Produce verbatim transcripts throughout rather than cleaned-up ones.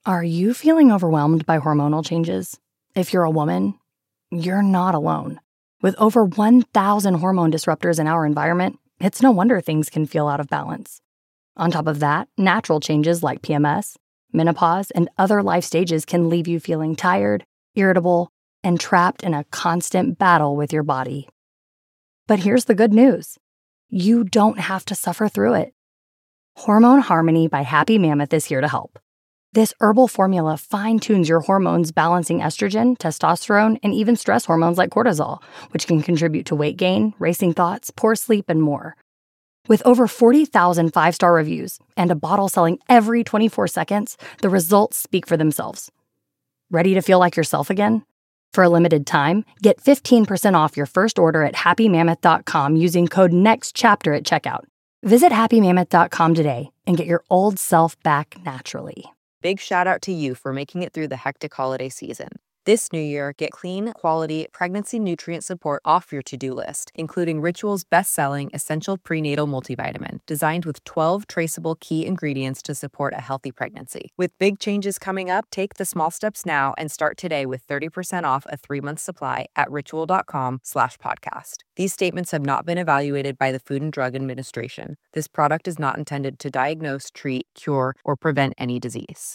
Are you feeling overwhelmed by hormonal changes? If you're a woman, you're not alone. With over one thousand hormone disruptors in our environment, it's no wonder things can feel out of balance. On top of that, natural changes like P M S, menopause, and other life stages can leave you feeling tired, irritable, and trapped in a constant battle with your body. But here's the good news. You don't have to suffer through it. Hormone Harmony by Happy Mammoth is here to help. This herbal formula fine-tunes your hormones, balancing estrogen, testosterone, and even stress hormones like cortisol, which can contribute to weight gain, racing thoughts, poor sleep, and more. With over forty thousand five-star reviews and a bottle selling every twenty-four seconds, the results speak for themselves. Ready to feel like yourself again? For a limited time, get fifteen percent off your first order at happy mammoth dot com using code NEXTCHAPTER at checkout. Visit happy mammoth dot com today and get your old self back naturally. Big shout out to you for making it through the hectic holiday season. This new year, get clean, quality, pregnancy nutrient support off your to-do list, including Ritual's best-selling Essential Prenatal Multivitamin, designed with twelve traceable key ingredients to support a healthy pregnancy. With big changes coming up, take the small steps now and start today with thirty percent off a three-month supply at ritual.com slash podcast. These statements have not been evaluated by the Food and Drug Administration. This product is not intended to diagnose, treat, cure, or prevent any disease.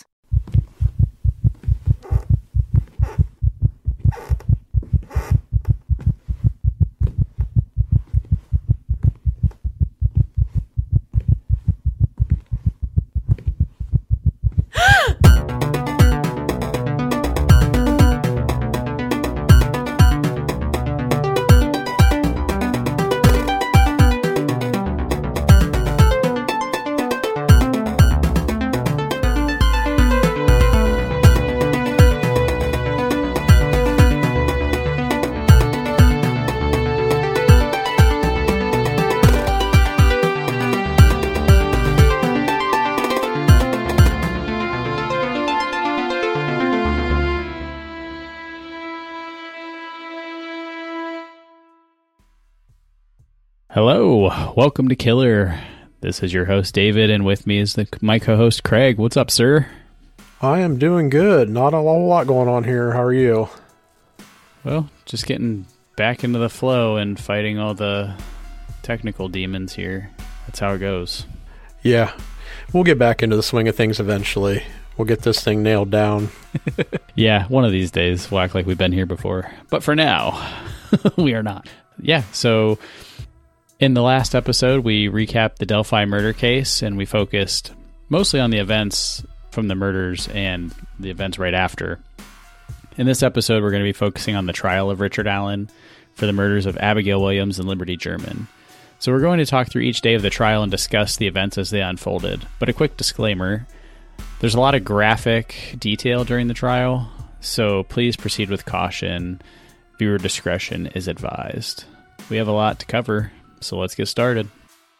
Hello, welcome to Killer. This is your host, David, and with me is the, my co-host, Craig. What's up, sir? I am doing good. Not a whole lot going on here. How are you? Well, just getting back into the flow and fighting all the technical demons here. That's how it goes. Yeah, we'll get back into the swing of things eventually. We'll get this thing nailed down. Yeah, one of these days we'll act like we've been here before. But for now, we are not. Yeah, so in the last episode, we recapped the Delphi murder case, and we focused mostly on the events from the murders and the events right after. In this episode, we're going to be focusing on the trial of Richard Allen for the murders of Abigail Williams and Liberty German. So we're going to talk through each day of the trial and discuss the events as they unfolded. But a quick disclaimer, there's a lot of graphic detail during the trial, so please proceed with caution. Viewer discretion is advised. We have a lot to cover, so let's get started.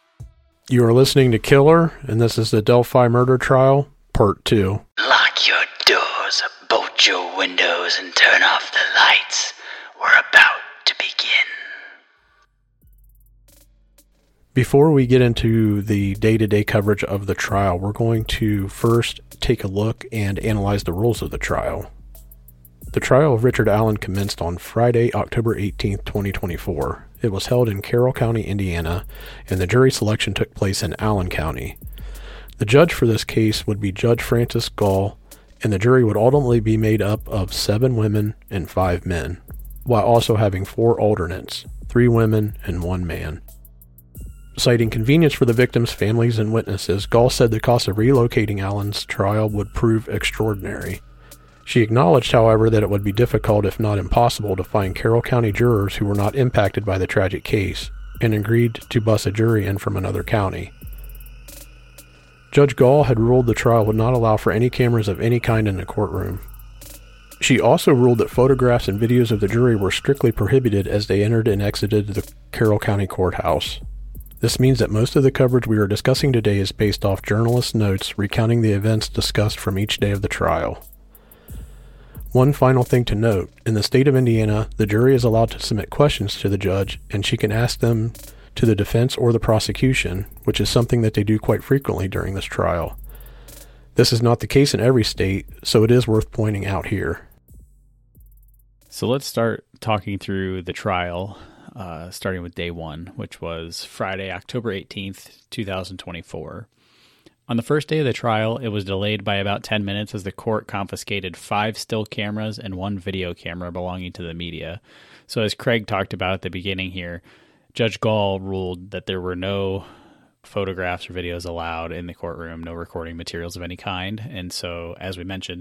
You are listening to Killer, and this is the Delphi murder trial, part two. Lock your doors, bolt your windows, and turn off the lights. We're about to begin. Before we get into the day-to-day coverage of the trial, we're going to first take a look and analyze the rules of the trial. The trial of Richard Allen commenced on Friday, October eighteenth, twenty twenty-four. It was held in Carroll County, Indiana, and the jury selection took place in Allen County. The judge for this case would be Judge Francis Gall, and the jury would ultimately be made up of seven women and five men, while also having four alternates, three women and one man. Citing convenience for the victims' families and witnesses, Gall said the cost of relocating Allen's trial would prove extraordinary. She acknowledged, however, that it would be difficult, if not impossible, to find Carroll County jurors who were not impacted by the tragic case, and agreed to bus a jury in from another county. Judge Gall had ruled the trial would not allow for any cameras of any kind in the courtroom. She also ruled that photographs and videos of the jury were strictly prohibited as they entered and exited the Carroll County courthouse. This means that most of the coverage we are discussing today is based off journalist notes recounting the events discussed from each day of the trial. One final thing to note, in the state of Indiana, the jury is allowed to submit questions to the judge, and she can ask them to the defense or the prosecution, which is something that they do quite frequently during this trial. This is not the case in every state, so it is worth pointing out here. So let's start talking through the trial, uh, starting with day one, which was Friday, October eighteenth, twenty twenty-four. On the first day of the trial, it was delayed by about ten minutes as the court confiscated five still cameras and one video camera belonging to the media. So as Craig talked about at the beginning here, Judge Gall ruled that there were no photographs or videos allowed in the courtroom, no recording materials of any kind. And so, as we mentioned,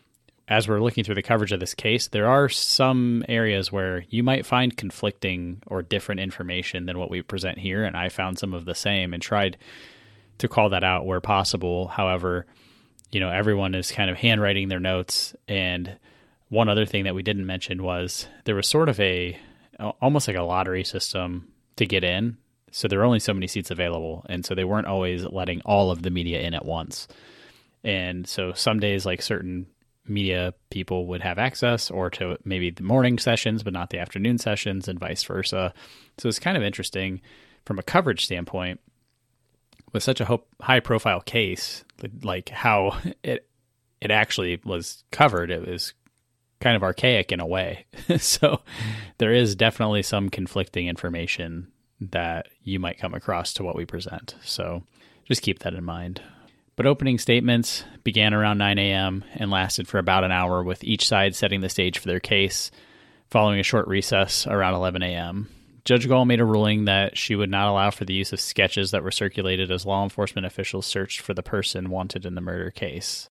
as we're looking through the coverage of this case, there are some areas where you might find conflicting or different information than what we present here. And I found some of the same and tried to call that out where possible. However, you know, everyone is kind of handwriting their notes. And one other thing that we didn't mention was there was sort of a, almost like a lottery system to get in. So there were only so many seats available. And so they weren't always letting all of the media in at once. And so some days, like certain media people would have access or to maybe the morning sessions, but not the afternoon sessions and vice versa. So it's kind of interesting from a coverage standpoint with such a high profile case, like how it, it actually was covered. It was kind of archaic in a way. So there is definitely some conflicting information that you might come across to what we present. So just keep that in mind. But opening statements began around nine a.m. and lasted for about an hour, with each side setting the stage for their case, following a short recess around eleven a.m. Judge Gall made a ruling that she would not allow for the use of sketches that were circulated as law enforcement officials searched for the person wanted in the murder case.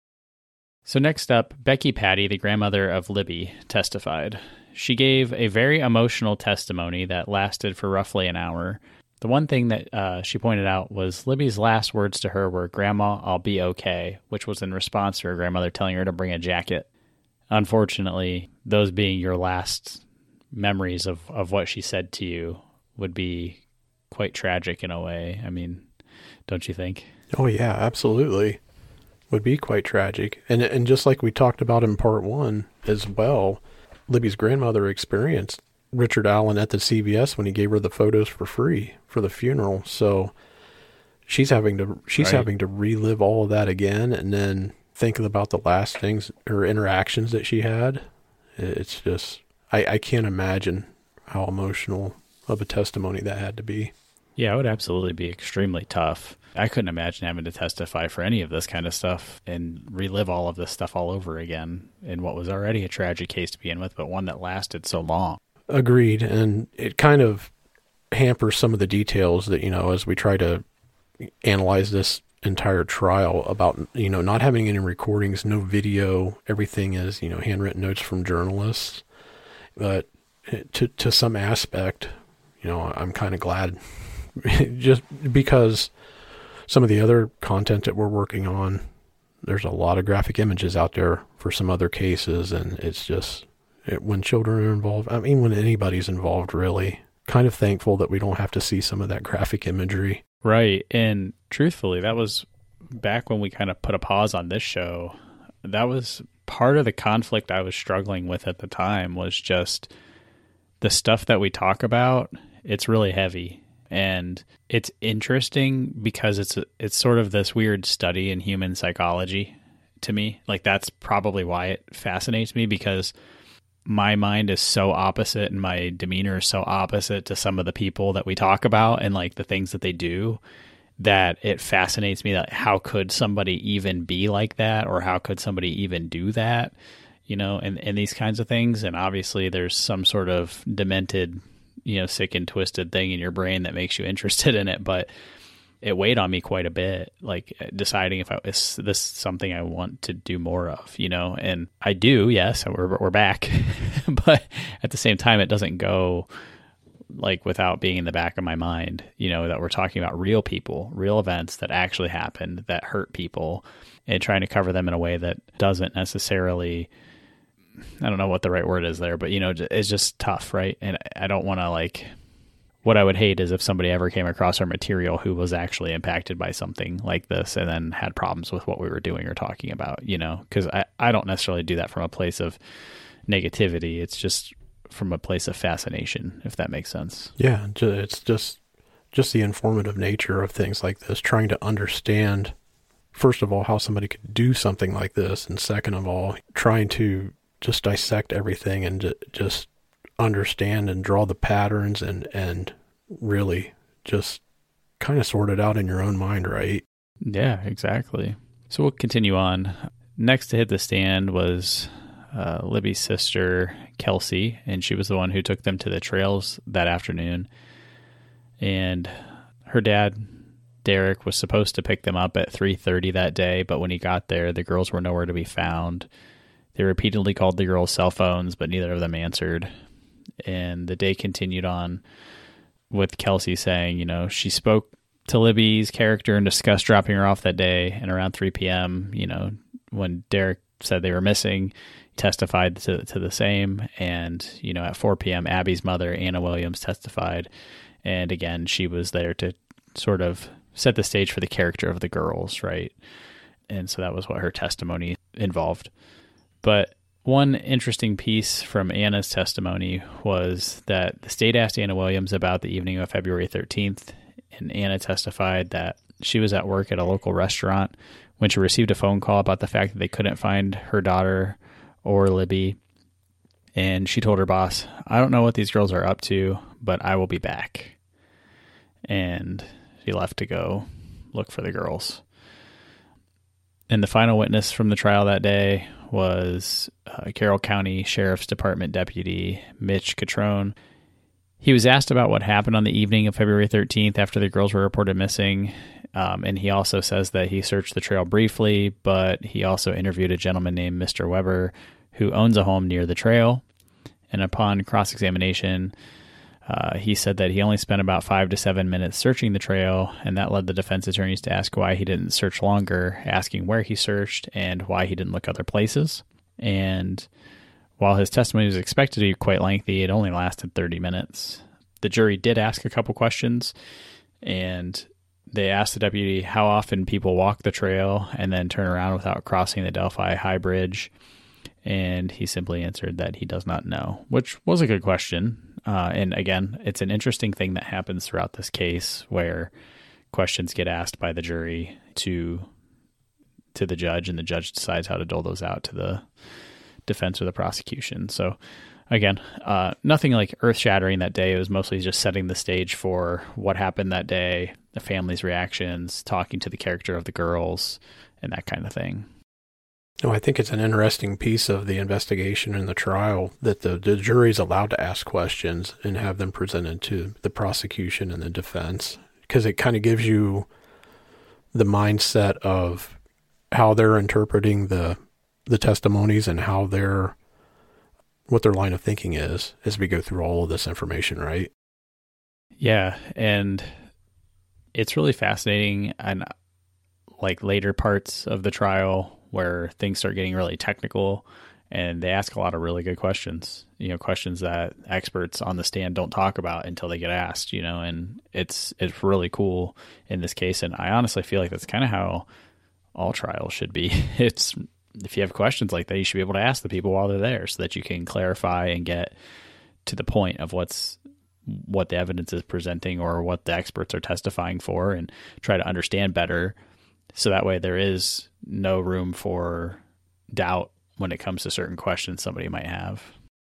So next up, Becky Patty, the grandmother of Libby, testified. She gave a very emotional testimony that lasted for roughly an hour. The one thing that uh, she pointed out was Libby's last words to her were, "Grandma, I'll be okay," which was in response to her grandmother telling her to bring a jacket. Unfortunately, those being your last memories of, of what she said to you would be quite tragic in a way. I mean, don't you think? Oh, yeah, absolutely. Would be quite tragic. And and just like we talked about in part one as well, Libby's grandmother experienced Richard Allen at the C V S when he gave her the photos for free for the funeral. So she's having to she's right. having to relive all of that again, and then thinking about the last things or interactions that she had. It's just I, I can't imagine how emotional of a testimony that had to be. Yeah, it would absolutely be extremely tough. I couldn't imagine having to testify for any of this kind of stuff and relive all of this stuff all over again in what was already a tragic case to begin with, but one that lasted so long. Agreed. And it kind of hampers some of the details that, you know, as we try to analyze this entire trial about, you know, not having any recordings, no video, everything is, you know, handwritten notes from journalists. But to to some aspect, you know, I'm kind of glad just because some of the other content that we're working on, there's a lot of graphic images out there for some other cases, and it's just, it, when children are involved, I mean, when anybody's involved, really, kind of thankful that we don't have to see some of that graphic imagery. Right, and truthfully, that was back when we kind of put a pause on this show. That was part of the conflict I was struggling with at the time, was just the stuff that we talk about, it's really heavy. And it's interesting because it's it's sort of this weird study in human psychology to me. Like, that's probably why it fascinates me, because my mind is so opposite and my demeanor is so opposite to some of the people that we talk about and like the things that they do, that it fascinates me that how could somebody even be like that, or how could somebody even do that, you know, and, and these kinds of things. And obviously there's some sort of demented, you know, sick and twisted thing in your brain that makes you interested in it. But it weighed on me quite a bit, like deciding if I, is this something I want to do more of, you know, and I do, yes, we're, we're back, but at the same time, it doesn't go like without being in the back of my mind, you know, that we're talking about real people, real events that actually happened that hurt people, and trying to cover them in a way that doesn't necessarily, I don't know what the right word is there, but, you know, it's just tough, right? And I don't want to, like, what I would hate is if somebody ever came across our material who was actually impacted by something like this and then had problems with what we were doing or talking about, you know, because I, I don't necessarily do that from a place of negativity. It's just from a place of fascination, if that makes sense. Yeah, it's just just the informative nature of things like this, trying to understand first of all, how somebody could do something like this, and second of all, trying to just dissect everything and just understand and draw the patterns and, and really just kind of sort it out in your own mind, right? Yeah, exactly. So we'll continue on. Next to hit the stand was uh, Libby's sister, Kelsey, and she was the one who took them to the trails that afternoon. And her dad, Derek, was supposed to pick them up at three thirty that day, but when he got there, the girls were nowhere to be found. They repeatedly called the girls' cell phones, but neither of them answered. And the day continued on with Kelsey saying, you know, she spoke to Libby's character and discussed dropping her off that day. And around three p.m., you know, when Derek said they were missing, he testified to, to the same. And, you know, at four p.m., Abby's mother, Anna Williams, testified. And again, she was there to sort of set the stage for the character of the girls, right? And so that was what her testimony involved. But one interesting piece from Anna's testimony was that the state asked Anna Williams about the evening of February thirteenth, and Anna testified that she was at work at a local restaurant when she received a phone call about the fact that they couldn't find her daughter or Libby. And she told her boss, "I don't know what these girls are up to, but I will be back." And she left to go look for the girls. And the final witness from the trial that day was uh, Carroll County Sheriff's Department Deputy Mitch Catrone. He was asked about what happened on the evening of February thirteenth after the girls were reported missing. Um, and he also says that he searched the trail briefly, but he also interviewed a gentleman named Mister Weber who owns a home near the trail. And upon cross-examination, uh, he said that he only spent about five to seven minutes searching the trail, and that led the defense attorneys to ask why he didn't search longer, asking where he searched and why he didn't look other places. And while his testimony was expected to be quite lengthy, it only lasted thirty minutes. The jury did ask a couple questions, and they asked the deputy how often people walk the trail and then turn around without crossing the Delphi High Bridge. And he simply answered that he does not know, which was a good question. Uh, and again, it's an interesting thing that happens throughout this case where questions get asked by the jury to to the judge, and the judge decides how to dole those out to the defense or the prosecution. So again, uh, nothing like earth-shattering that day. It was mostly just setting the stage for what happened that day, the family's reactions, talking to the character of the girls, and that kind of thing. No, I think it's an interesting piece of the investigation and the trial that the, the jury's allowed to ask questions and have them presented to the prosecution and the defense, because it kind of gives you the mindset of how they're interpreting the the testimonies and how they're, what their line of thinking is as we go through all of this information, right? Yeah, and it's really fascinating, and like later parts of the trial where things start getting really technical, and they ask a lot of really good questions, you know, questions that experts on the stand don't talk about until they get asked, you know, and it's, it's really cool in this case. And I honestly feel like that's kind of how all trials should be. It's, if you have questions like that, you should be able to ask the people while they're there so that you can clarify and get to the point of what's, what the evidence is presenting or what the experts are testifying for, and try to understand better. So that way there is no room for doubt when it comes to certain questions somebody might have.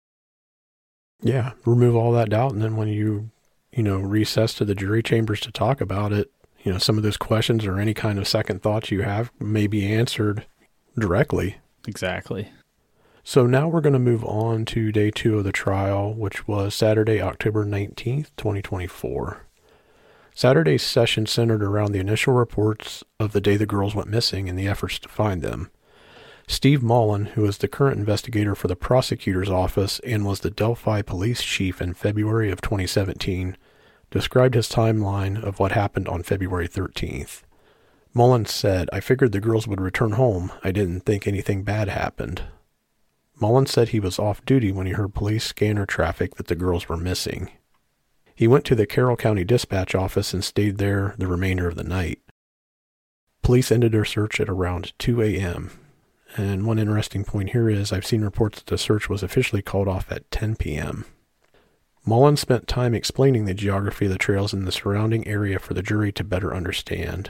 Yeah, remove all that doubt. And then when you, you know, recess to the jury chambers to talk about it, you know, some of those questions or any kind of second thoughts you have may be answered directly. Exactly. So now we're going to move on to day two of the trial, which was Saturday, October nineteenth, twenty twenty-four. Saturday's session centered around the initial reports of the day the girls went missing and the efforts to find them. Steve Mullen, who is the current investigator for the prosecutor's office and was the Delphi police chief in February of twenty seventeen, described his timeline of what happened on February thirteenth. Mullen said, "I figured the girls would return home. I didn't think anything bad happened." Mullen said he was off duty when he heard police scanner traffic that the girls were missing. He went to the Carroll County Dispatch Office and stayed there the remainder of the night. Police ended their search at around two a.m. And one interesting point here is I've seen reports that the search was officially called off at ten p.m. Mullen spent time explaining the geography of the trails in the surrounding area for the jury to better understand.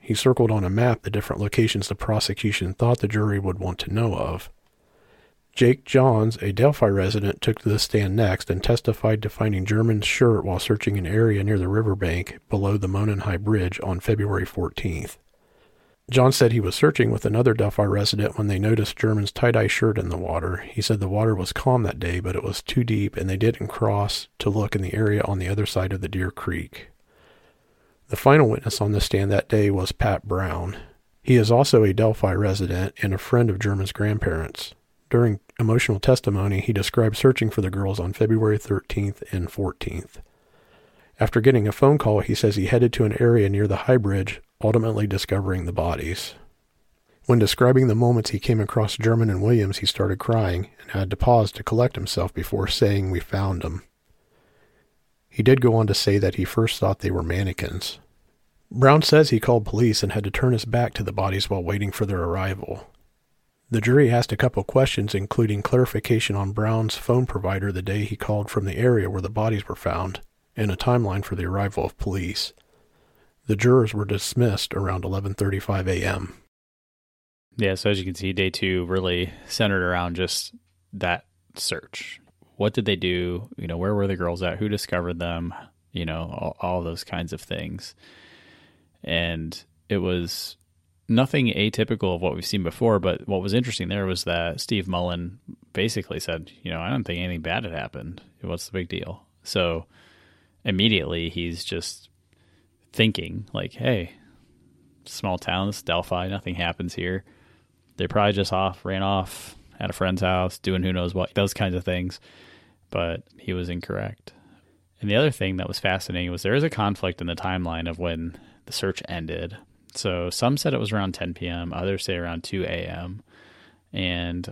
He circled on a map the different locations the prosecution thought the jury would want to know of. Jake Johns, a Delphi resident, took to the stand next and testified to finding German's shirt while searching an area near the riverbank below the Monon High Bridge on February fourteenth. John said he was searching with another Delphi resident when they noticed German's tie-dye shirt in the water. He said the water was calm that day, but it was too deep and they didn't cross to look in the area on the other side of the Deer Creek. The final witness on the stand that day was Pat Brown. He is also a Delphi resident and a friend of German's grandparents. During emotional testimony, he described searching for the girls on February thirteenth and fourteenth. After getting a phone call, he says he headed to an area near the High Bridge, ultimately discovering the bodies. When describing the moments he came across German and Williams, he started crying and had to pause to collect himself before saying, "We found them." He did go on to say that he first thought they were mannequins. Brown says he called police and had to turn his back to the bodies while waiting for their arrival. The jury asked a couple questions, including clarification on Brown's phone provider the day he called from the area where the bodies were found, and a timeline for the arrival of police. The jurors were dismissed around eleven thirty-five a.m. Yeah, so as you can see, day two really centered around just that search. What did they do? You know, where were the girls at? Who discovered them? You know, all, all those kinds of things. And it was nothing atypical of what we've seen before, but what was interesting there was that Steve Mullen basically said, you know, I don't think anything bad had happened. What's the big deal? So immediately he's just thinking like, hey, small town, this is Delphi, nothing happens here. They probably just off, ran off at a friend's house, doing who knows what, those kinds of things. But he was incorrect. And the other thing that was fascinating was there is a conflict in the timeline of when the search ended. So some said it was around ten p.m., others say around two a.m. And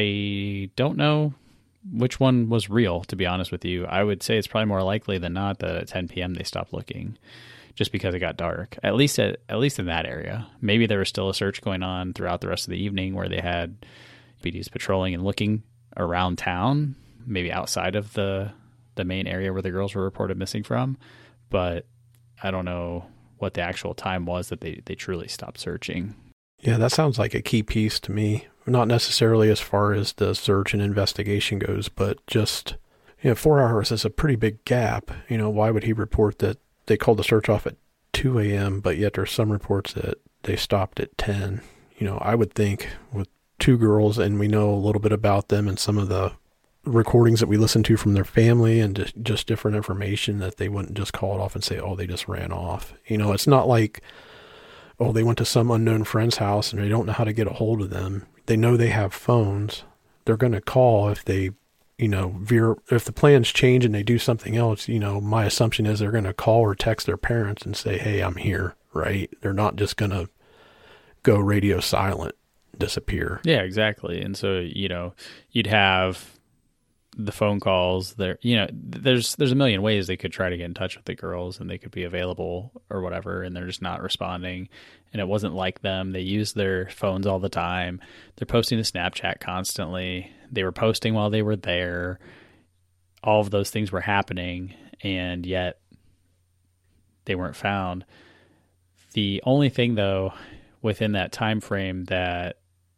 I don't know which one was real, to be honest with you. I would say it's probably more likely than not that at ten p.m. they stopped looking just because it got dark, at least at, at least in that area. Maybe there was still a search going on throughout the rest of the evening where they had B Ds patrolling and looking around town, maybe outside of the the main area where the girls were reported missing from. But I don't know what the actual time was that they, they truly stopped searching. Yeah, that sounds like a key piece to me. Not necessarily as far as the search and investigation goes, but just, you know, four hours is a pretty big gap. You know, why would he report that they called the search off at two a.m., but yet there's some reports that they stopped at ten? You know, I would think with two girls, and we know a little bit about them and some of the recordings that we listen to from their family and just, just different information, that they wouldn't just call it off and say, oh, they just ran off. You know, it's not like, oh, they went to some unknown friend's house and they don't know how to get a hold of them. They know they have phones. They're going to call if they, you know, veer, if the plans change and they do something else. You know, my assumption is they're going to call or text their parents and say, hey, I'm here, right? They're not just going to go radio silent, disappear. Yeah, exactly. And so, you know, you'd have the phone calls there, you know, there's, there's a million ways they could try to get in touch with the girls and they could be available or whatever, and they're just not responding. And it wasn't like them. They use their phones all the time. They're posting to Snapchat constantly. They were posting while they were there. All of those things were happening, and yet they weren't found. The only thing though, within that time frame that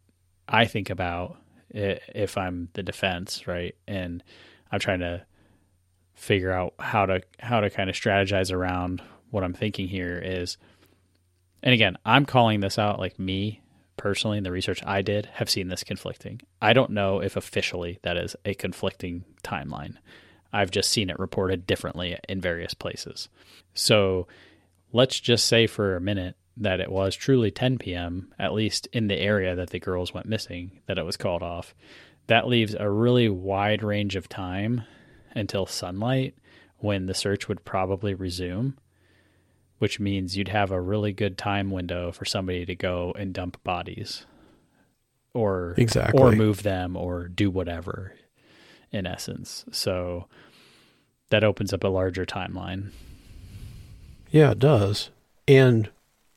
I think about, if I'm the defense, right, and I'm trying to figure out how to how to kind of strategize around what I'm thinking here is, and again, I'm calling this out, like me personally, in the research I did, have seen this conflicting. I don't know if officially that is a conflicting timeline. I've just seen it reported differently in various places. So let's just say for a minute that it was truly ten p.m., at least in the area that the girls went missing, that it was called off. That leaves a really wide range of time until sunlight when the search would probably resume, which means you'd have a really good time window for somebody to go and dump bodies or, exactly. or move them or do whatever, in essence. So that opens up a larger timeline. Yeah, it does. And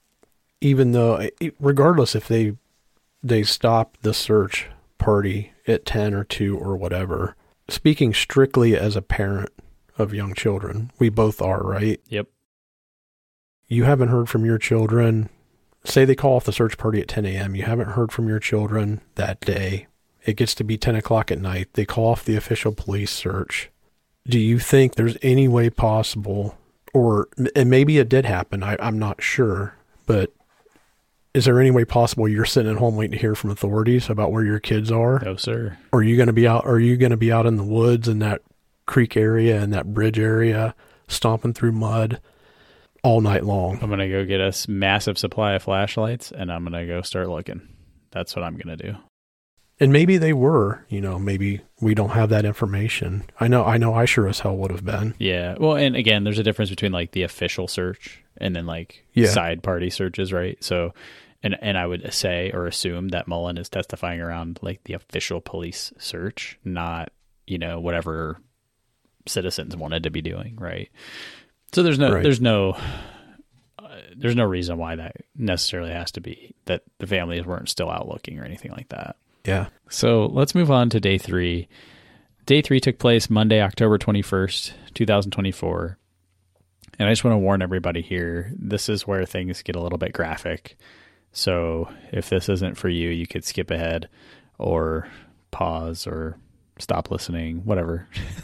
even though, regardless if they they stop the search party at ten or two or whatever, speaking strictly as a parent of young children, we both are, right? Yep. You haven't heard from your children say they call off the search party at ten a.m. You haven't heard from your children that day. It gets to be ten o'clock at night. They call off the official police search. Do you think there's any way possible, or and maybe it did happen, I, I'm not sure, but is there any way possible you're sitting at home waiting to hear from authorities about where your kids are? No, sir. Or are you going to be out, are you going to be out in the woods in that creek area and that bridge area, stomping through mud all night long? I'm going to go get a massive supply of flashlights, and I'm going to go start looking. That's what I'm going to do. And maybe they were, you know, maybe we don't have that information. I know, I know I sure as hell would have been. Yeah. Well, and again, there's a difference between like the official search and then like yeah. side party searches, right? So, and, and I would say or assume that Mullen is testifying around like the official police search, not, you know, whatever citizens wanted to be doing, right? So there's no, right. there's no, uh, there's no reason why that necessarily has to be that the families weren't still out looking or anything like that. Yeah. So let's move on to day three. Day three took place Monday, October twenty-first, twenty twenty-four. And I just want to warn everybody here, this is where things get a little bit graphic. So if this isn't for you, you could skip ahead or pause or stop listening, whatever.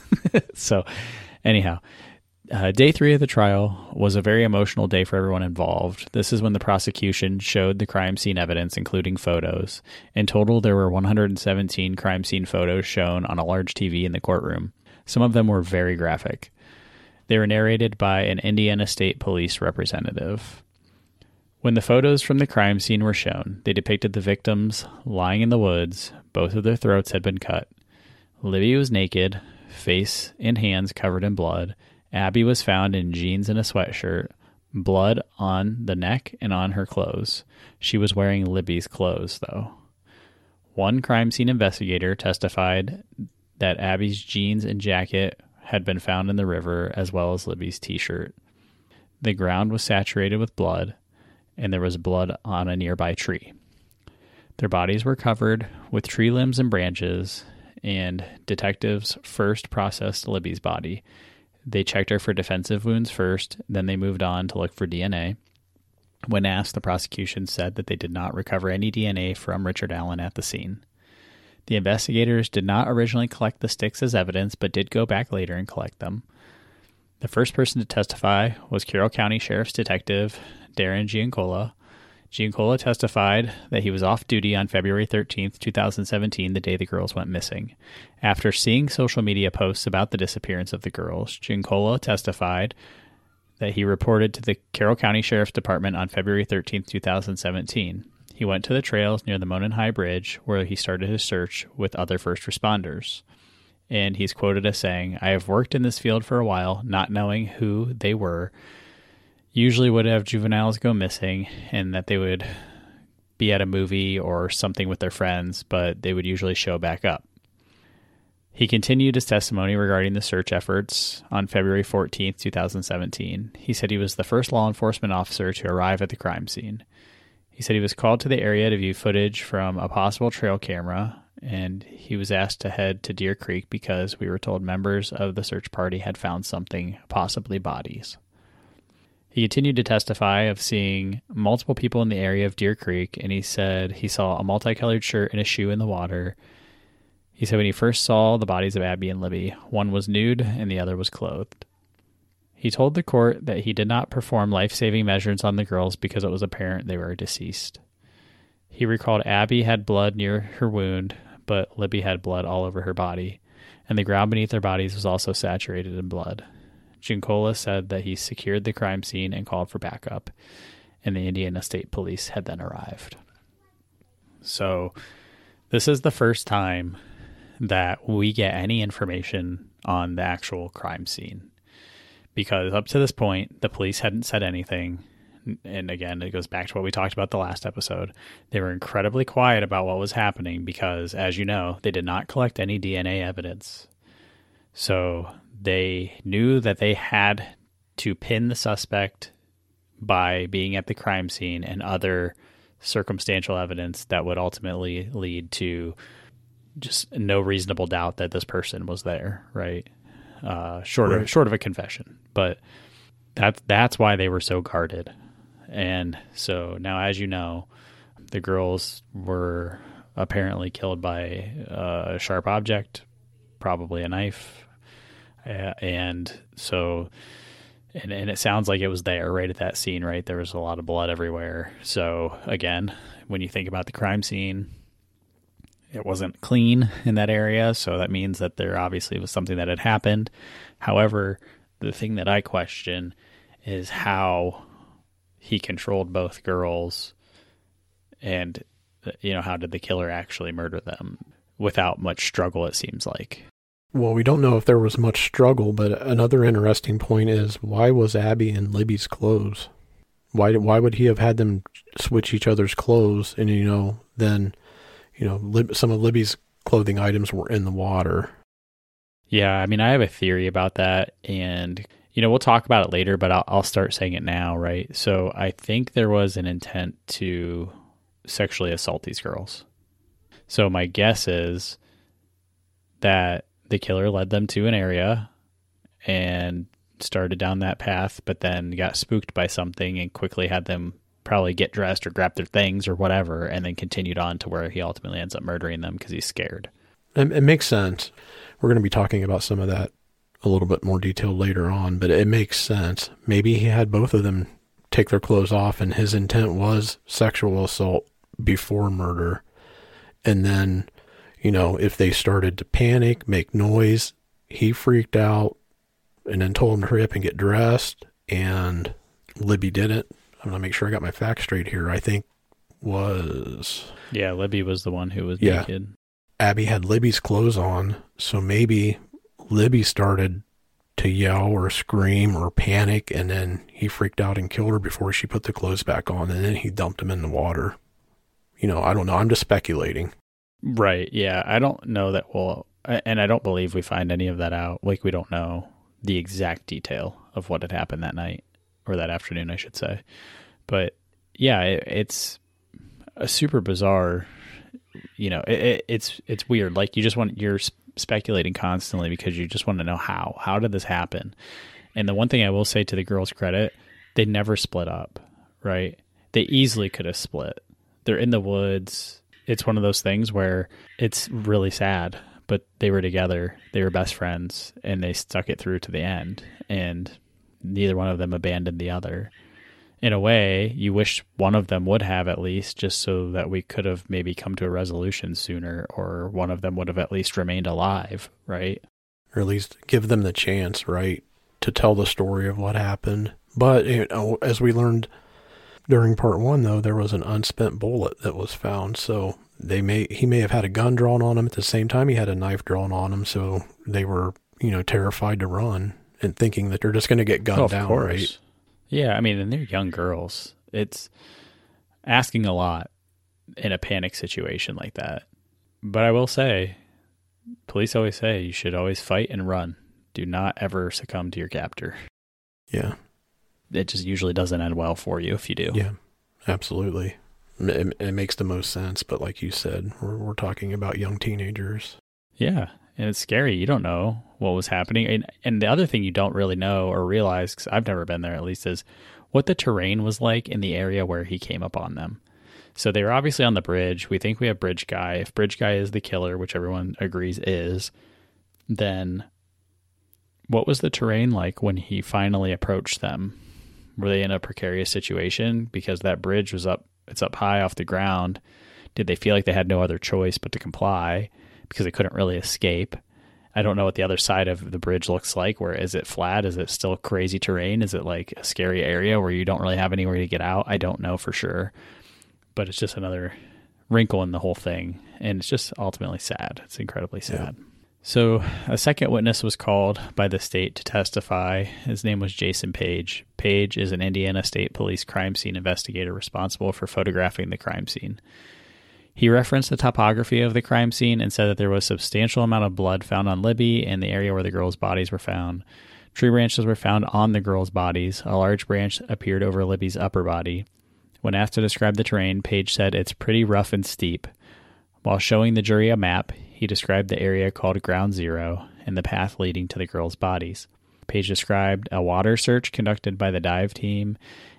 So anyhow, uh, day three of the trial was a very emotional day for everyone involved. This is when the prosecution showed the crime scene evidence, including photos. In total, there were one hundred seventeen crime scene photos shown on a large T V in the courtroom. Some of them were very graphic. They were narrated by an Indiana State Police representative. When the photos from the crime scene were shown, they depicted the victims lying in the woods. Both of their throats had been cut. Libby was naked, face and hands covered in blood. Abby was found in jeans and a sweatshirt, blood on the neck and on her clothes. She was wearing Libby's clothes, though. One crime scene investigator testified that Abby's jeans and jacket had been found in the river, as well as Libby's t-shirt. The ground was saturated with blood, and there was blood on a nearby tree. Their bodies were covered with tree limbs and branches, and detectives first processed Libby's body. They checked her for defensive wounds first, then they moved on to look for D N A. When asked, the prosecution said that they did not recover any D N A from Richard Allen at the scene. The investigators did not originally collect the sticks as evidence, but did go back later and collect them. The first person to testify was Carroll County Sheriff's Detective Darren Giancola. Giancola testified that he was off duty on February thirteenth, twenty seventeen, the day the girls went missing. After seeing social media posts about the disappearance of the girls, Giancola testified that he reported to the Carroll County Sheriff's Department on February thirteenth, twenty seventeen. He went to the trails near the Monon High Bridge, where he started his search with other first responders. And he's quoted as saying, "I have worked in this field for a while, not knowing who they were. Usually would have juveniles go missing, and that they would be at a movie or something with their friends, but they would usually show back up." He continued his testimony regarding the search efforts on February fourteenth, twenty seventeen. He said he was the first law enforcement officer to arrive at the crime scene. He said he was called to the area to view footage from a possible trail camera, and he was asked to head to Deer Creek because we were told members of the search party had found something, possibly bodies. He continued to testify of seeing multiple people in the area of Deer Creek, and he said he saw a multicolored shirt and a shoe in the water. He said when he first saw the bodies of Abby and Libby, one was nude and the other was clothed. He told the court that he did not perform life-saving measures on the girls because it was apparent they were deceased. He recalled Abby had blood near her wound, but Libby had blood all over her body, and the ground beneath their bodies was also saturated in blood. Giancola said that he secured the crime scene and called for backup, and the Indiana State Police had then arrived. So this is the first time that we get any information on the actual crime scene, because up to this point, the police hadn't said anything. And again, it goes back to what we talked about the last episode. They were incredibly quiet about what was happening because, as you know, they did not collect any D N A evidence. So they knew that they had to pin the suspect by being at the crime scene and other circumstantial evidence that would ultimately lead to just no reasonable doubt that this person was there, right? Uh, short right. of short of a confession, but that's that's why they were so guarded. And so now, as you know, the girls were apparently killed by a sharp object, probably a knife. Uh, and so, and, and it sounds like it was there right at that scene, right? There was a lot of blood everywhere. So again, when you think about the crime scene, it wasn't clean in that area. So that means that there obviously was something that had happened. However, the thing that I question is how he controlled both girls, and, you know, how did the killer actually murder them without much struggle, it seems like. Well, we don't know if there was much struggle, but another interesting point is, why was Abby in Libby's clothes? Why why would he have had them switch each other's clothes? And, you know, then, you know, Lib, some of Libby's clothing items were in the water. Yeah, I mean, I have a theory about that, and, you know, we'll talk about it later, but I'll, I'll start saying it now, right? So I think there was an intent to sexually assault these girls. So my guess is that the killer led them to an area and started down that path, but then got spooked by something and quickly had them probably get dressed or grab their things or whatever, and then continued on to where he ultimately ends up murdering them because he's scared. It, it makes sense. We're going to be talking about some of that a little bit more detail later on, but it makes sense. Maybe he had both of them take their clothes off, and his intent was sexual assault before murder. And then, you know, if they started to panic, make noise, he freaked out and then told them to hurry up and get dressed, and Libby didn't. I'm going to make sure I got my facts straight here. I think was... Yeah, Libby was the one who was yeah. naked. Abby had Libby's clothes on, so maybe Libby started to yell or scream or panic, and then he freaked out and killed her before she put the clothes back on, and then he dumped them in the water. You know, I don't know. I'm just speculating. Right, yeah. I don't know that we'll... And I don't believe we find any of that out. Like, we don't know the exact detail of what had happened that night, or that afternoon, I should say. But, yeah, it, it's a super bizarre... You know, it, it, it's it's weird. Like, you just want, you're speculating constantly because you just want to know how. How did this happen? And the one thing I will say to the girls' credit, they never split up, right? They easily could have split. They're in the woods. It's one of those things where it's really sad, but they were together. They were best friends, and they stuck it through to the end. And neither one of them abandoned the other. In a way, you wish one of them would have, at least, just so that we could have maybe come to a resolution sooner, or one of them would have at least remained alive, right? Or at least give them the chance, right, to tell the story of what happened. But, you know, as we learned during part one, though, there was an unspent bullet that was found. So they may he may have had a gun drawn on him at the same time he had a knife drawn on him. So they were, you know, terrified to run and thinking that they're just going to get gunned oh, down, course. right? Yeah, I mean, and they're young girls. It's asking a lot in a panic situation like that. But I will say, police always say you should always fight and run. Do not ever succumb to your captor. Yeah. It just usually doesn't end well for you if you do. Yeah, absolutely. It, it makes the most sense, but like you said, we're we're talking about young teenagers. Yeah, and it's scary. You don't know what was happening. And, and the other thing you don't really know or realize, because I've never been there at least, is what the terrain was like in the area where he came upon them. So they were obviously on the bridge. We think we have Bridge Guy. If Bridge Guy is the killer, which everyone agrees is, then what was the terrain like when he finally approached them? Were they in a precarious situation because that bridge was up, it's up high off the ground? Did they feel like they had no other choice but to comply because they couldn't really escape? I don't know what the other side of the bridge looks like. Where is it flat? Is it still crazy terrain? Is it like a scary area where you don't really have anywhere to get out? I don't know for sure, but it's just another wrinkle in the whole thing. And it's just ultimately sad. It's incredibly sad. Yeah. So a second witness was called by the state to testify. His name was Jason Page. Page is an Indiana State Police crime scene investigator responsible for photographing the crime scene. He referenced the topography of the crime scene and said that there was a substantial amount of blood found on Libby and the area where the girls' bodies were found. Tree branches were found on the girls' bodies. A large branch appeared over Libby's upper body. When asked to describe the terrain, Page said it's pretty rough and steep. While showing the jury a map, he described the area called Ground Zero and the path leading to the girls' bodies. Page described a water search conducted by the dive team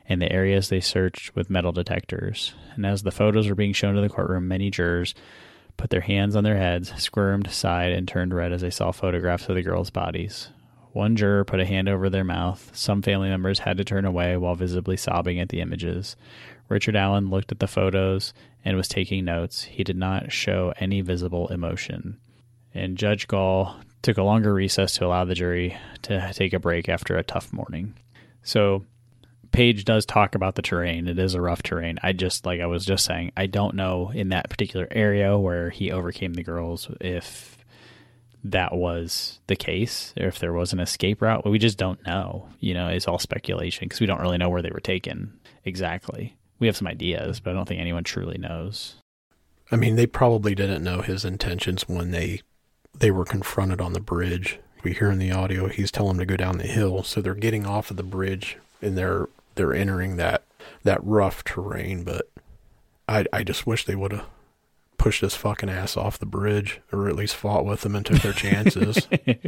and the areas they searched with metal detectors. And as the photos were being shown to the courtroom, many jurors put their hands on their heads, squirmed, sighed, and turned red as they saw photographs of the girls' bodies. One juror put a hand over their mouth. Some family members had to turn away while visibly sobbing at the images. Richard Allen looked at the photos and was taking notes. He did not show any visible emotion. And Judge Gall took a longer recess to allow the jury to take a break after a tough morning. So Page does talk about the terrain. It is a rough terrain. I just, like I was just saying, I don't know in that particular area where he overcame the girls if that was the case, or if there was an escape route. We just don't know. You know, it's all speculation because we don't really know where they were taken exactly. We have some ideas, but I don't think anyone truly knows. I mean, they probably didn't know his intentions when they they were confronted on the bridge. We hear in the audio he's telling them to go down the hill, so they're getting off of the bridge and they're they're entering that that rough terrain. But I I just wish they would have pushed his fucking ass off the bridge, or at least fought with him and took their chances.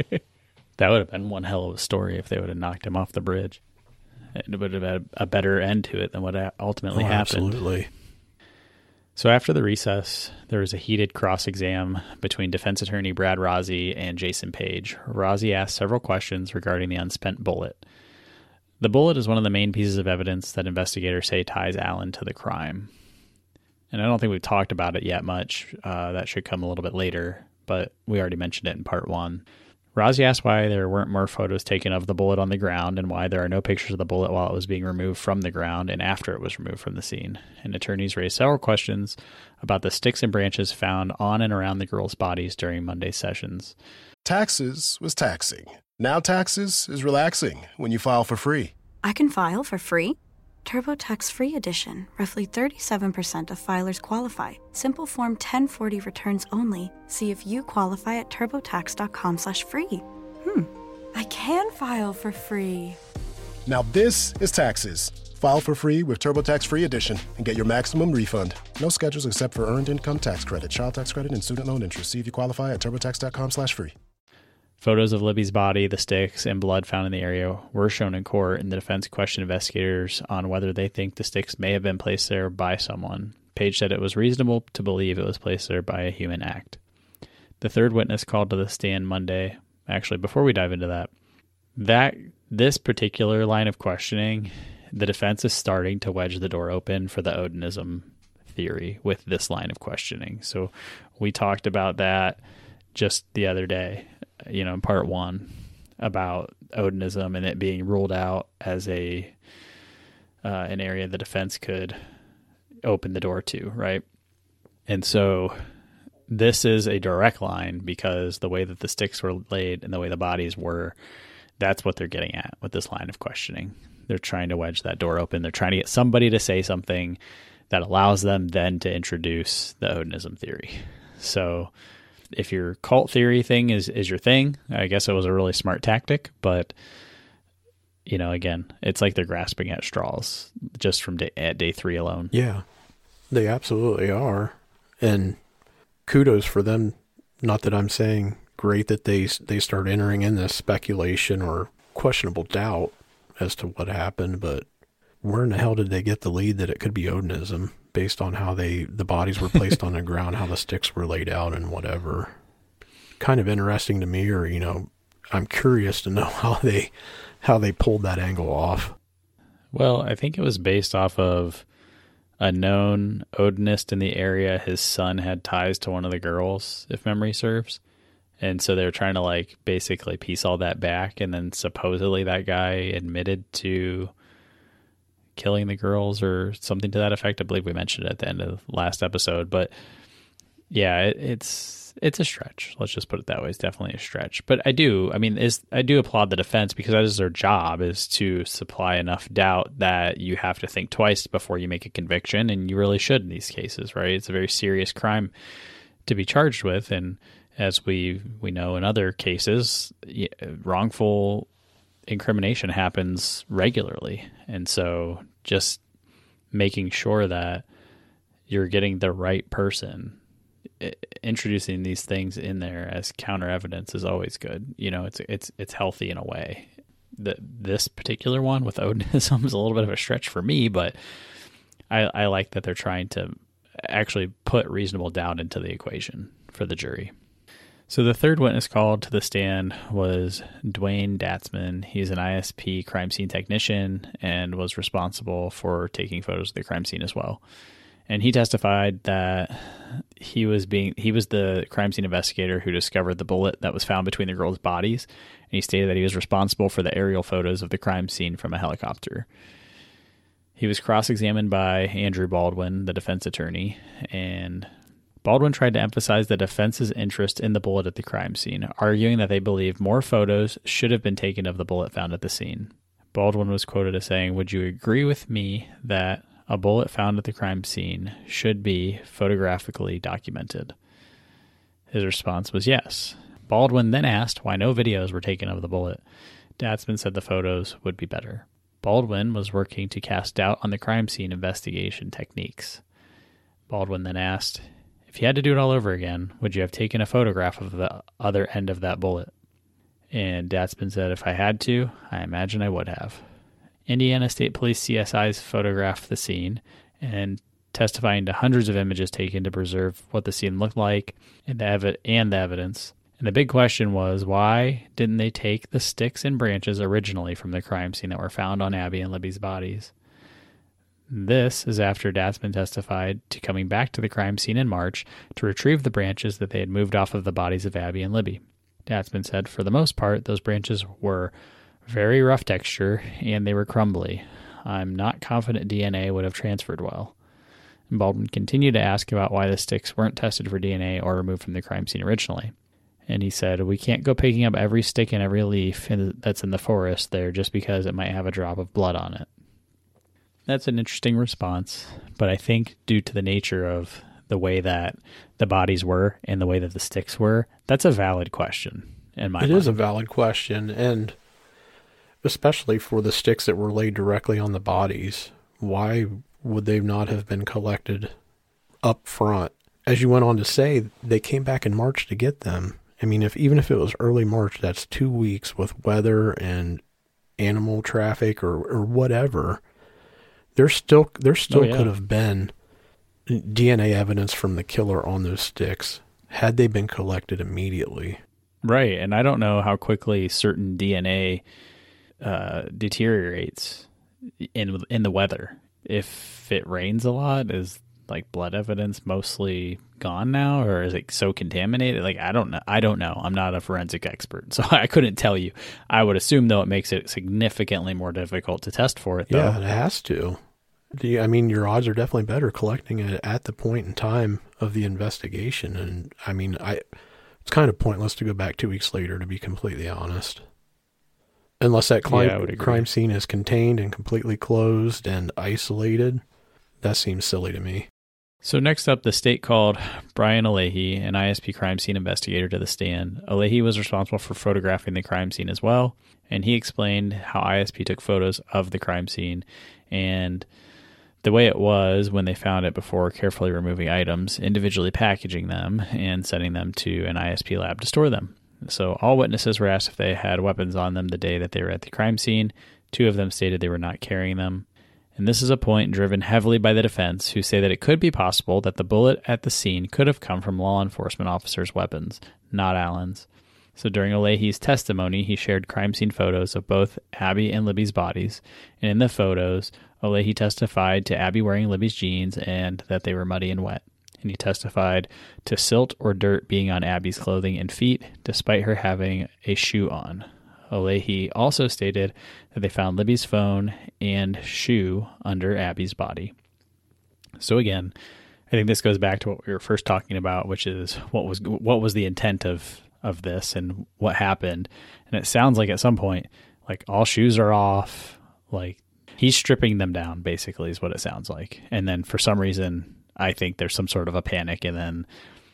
That would have been one hell of a story if they would have knocked him off the bridge. It would have had a better end to it than what ultimately oh, happened. Absolutely. So after the recess, there was a heated cross-exam between defense attorney Brad Rozzi and Jason Page. Rozzi asked several questions regarding the unspent bullet. The bullet is one of the main pieces of evidence that investigators say ties Allen to the crime. And I don't think we've talked about it yet much. Uh, that should come a little bit later, but we already mentioned it in part one. Rozzi asked why there weren't more photos taken of the bullet on the ground and why there are no pictures of the bullet while it was being removed from the ground and after it was removed from the scene. And attorneys raised several questions about the sticks and branches found on and around the girls' bodies during Monday's sessions. Taxes was taxing. Now taxes is relaxing when you file for free. I can file for free? TurboTax Free Edition. Roughly thirty-seven percent of filers qualify. Simple Form ten forty returns only. See if you qualify at TurboTax.com slash free. Hmm. I can file for free. Now this is taxes. File for free with TurboTax Free Edition and get your maximum refund. No schedules except for earned income tax credit, child tax credit, and student loan interest. See if you qualify at TurboTax.com slash free. Photos of Libby's body, the sticks, and blood found in the area were shown in court, and the defense questioned investigators on whether they think the sticks may have been placed there by someone. Page said it was reasonable to believe it was placed there by a human act. The third witness called to the stand Monday. Actually, before we dive into that, that this particular line of questioning, the defense is starting to wedge the door open for the Odinism theory with this line of questioning. So we talked about that just the other day, you know, in part one, about Odinism and it being ruled out as a uh, an area the defense could open the door to, right? And so this is a direct line because the way that the sticks were laid and the way the bodies were, that's what they're getting at with this line of questioning. They're trying to wedge that door open. They're trying to get somebody to say something that allows them then to introduce the Odinism theory. So if your cult theory thing is, is your thing, I guess it was a really smart tactic, but you know, again, it's like they're grasping at straws just from day, at day three alone. Yeah, they absolutely are. And kudos for them. Not that I'm saying great that they, they start entering in this speculation or questionable doubt as to what happened, but where in the hell did they get the lead that it could be Odinism based on how they the bodies were placed on the ground, how the sticks were laid out and whatever? Kind of interesting to me, or, you know, I'm curious to know how they how they pulled that angle off. Well, I think it was based off of a known Odinist in the area. His son had ties to one of the girls, if memory serves. And so they're trying to like basically piece all that back. And then supposedly that guy admitted to killing the girls or something to that effect. I believe we mentioned it at the end of the last episode, but yeah, it, it's, it's a stretch. Let's just put it that way. It's definitely a stretch, but I do, I mean, is I do applaud the defense because that is their job, is to supply enough doubt that you have to think twice before you make a conviction. And you really should in these cases, right? It's a very serious crime to be charged with. And as we, we know in other cases, wrongful incrimination happens regularly. And so just making sure that you're getting the right person, introducing these things in there as counter evidence is always good. You know, it's, it's, it's healthy in a way. the, this particular one with Odinism is a little bit of a stretch for me, but I, I like that they're trying to actually put reasonable doubt into the equation for the jury. So the third witness called to the stand was Dwayne Datsman. He's an I S P crime scene technician and was responsible for taking photos of the crime scene as well. And he testified that he was being he was the crime scene investigator who discovered the bullet that was found between the girls' bodies. And he stated that he was responsible for the aerial photos of the crime scene from a helicopter. He was cross-examined by Andrew Baldwin, the defense attorney, and Baldwin tried to emphasize the defense's interest in the bullet at the crime scene, arguing that they believe more photos should have been taken of the bullet found at the scene. Baldwin was quoted as saying, "Would you agree with me that a bullet found at the crime scene should be photographically documented?" His response was yes. Baldwin then asked why no videos were taken of the bullet. Datsman said the photos would be better. Baldwin was working to cast doubt on the crime scene investigation techniques. Baldwin then asked, "If you had to do it all over again, would you have taken a photograph of the other end of that bullet?" And Datsman said, "If I had to, I imagine I would have." Indiana State Police C S Is photographed the scene and testifying to hundreds of images taken to preserve what the scene looked like and the, ev- and the evidence. And the big question was, why didn't they take the sticks and branches originally from the crime scene that were found on Abby and Libby's bodies? This is after Datsman testified to coming back to the crime scene in March to retrieve the branches that they had moved off of the bodies of Abby and Libby. Datsman said, for the most part, those branches were very rough texture and they were crumbly. I'm not confident D N A would have transferred well. And Baldwin continued to ask about why the sticks weren't tested for D N A or removed from the crime scene originally. And he said, we can't go picking up every stick and every leaf in, that's in the forest there just because it might have a drop of blood on it. That's an interesting response, but I think due to the nature of the way that the bodies were and the way that the sticks were, that's a valid question in my mind. It is a valid question, and especially for the sticks that were laid directly on the bodies, why would they not have been collected up front? As you went on to say, they came back in March to get them. I mean, if even if it was early March, that's two weeks with weather and animal traffic or, or whatever. There still there still oh, yeah. could have been D N A evidence from the killer on those sticks had they been collected immediately. Right, and I don't know how quickly certain D N A uh, deteriorates in in the weather. If it rains a lot, is like blood evidence mostly gone now, or is it so contaminated? Like, I don't know. I don't know. I'm not a forensic expert, so I couldn't tell you. I would assume, though, it makes it significantly more difficult to test for it, though. Yeah, it has to. I mean, your odds are definitely better collecting it at the point in time of the investigation. And, I mean, I it's kind of pointless to go back two weeks later, to be completely honest. Unless that crime, yeah, crime scene is contained and completely closed and isolated, that seems silly to me. So next up, the state called Brian Alehi, an I S P crime scene investigator, to the stand. Alehi was responsible for photographing the crime scene as well, and he explained how I S P took photos of the crime scene and the way it was when they found it before carefully removing items, individually packaging them, and sending them to an I S P lab to store them. So all witnesses were asked if they had weapons on them the day that they were at the crime scene. Two of them stated they were not carrying them. And this is a point driven heavily by the defense, who say that it could be possible that the bullet at the scene could have come from law enforcement officers' weapons, not Allen's. So during Alehi's testimony, he shared crime scene photos of both Abby and Libby's bodies. And in the photos, Alehi testified to Abby wearing Libby's jeans and that they were muddy and wet. And he testified to silt or dirt being on Abby's clothing and feet, despite her having a shoe on. Alehi also stated that they found Libby's phone and shoe under Abby's body. So again, I think this goes back to what we were first talking about, which is what was what was the intent of, of this and what happened. And it sounds like at some point, like all shoes are off, like he's stripping them down, basically, is what it sounds like. And then for some reason, I think there's some sort of a panic, and then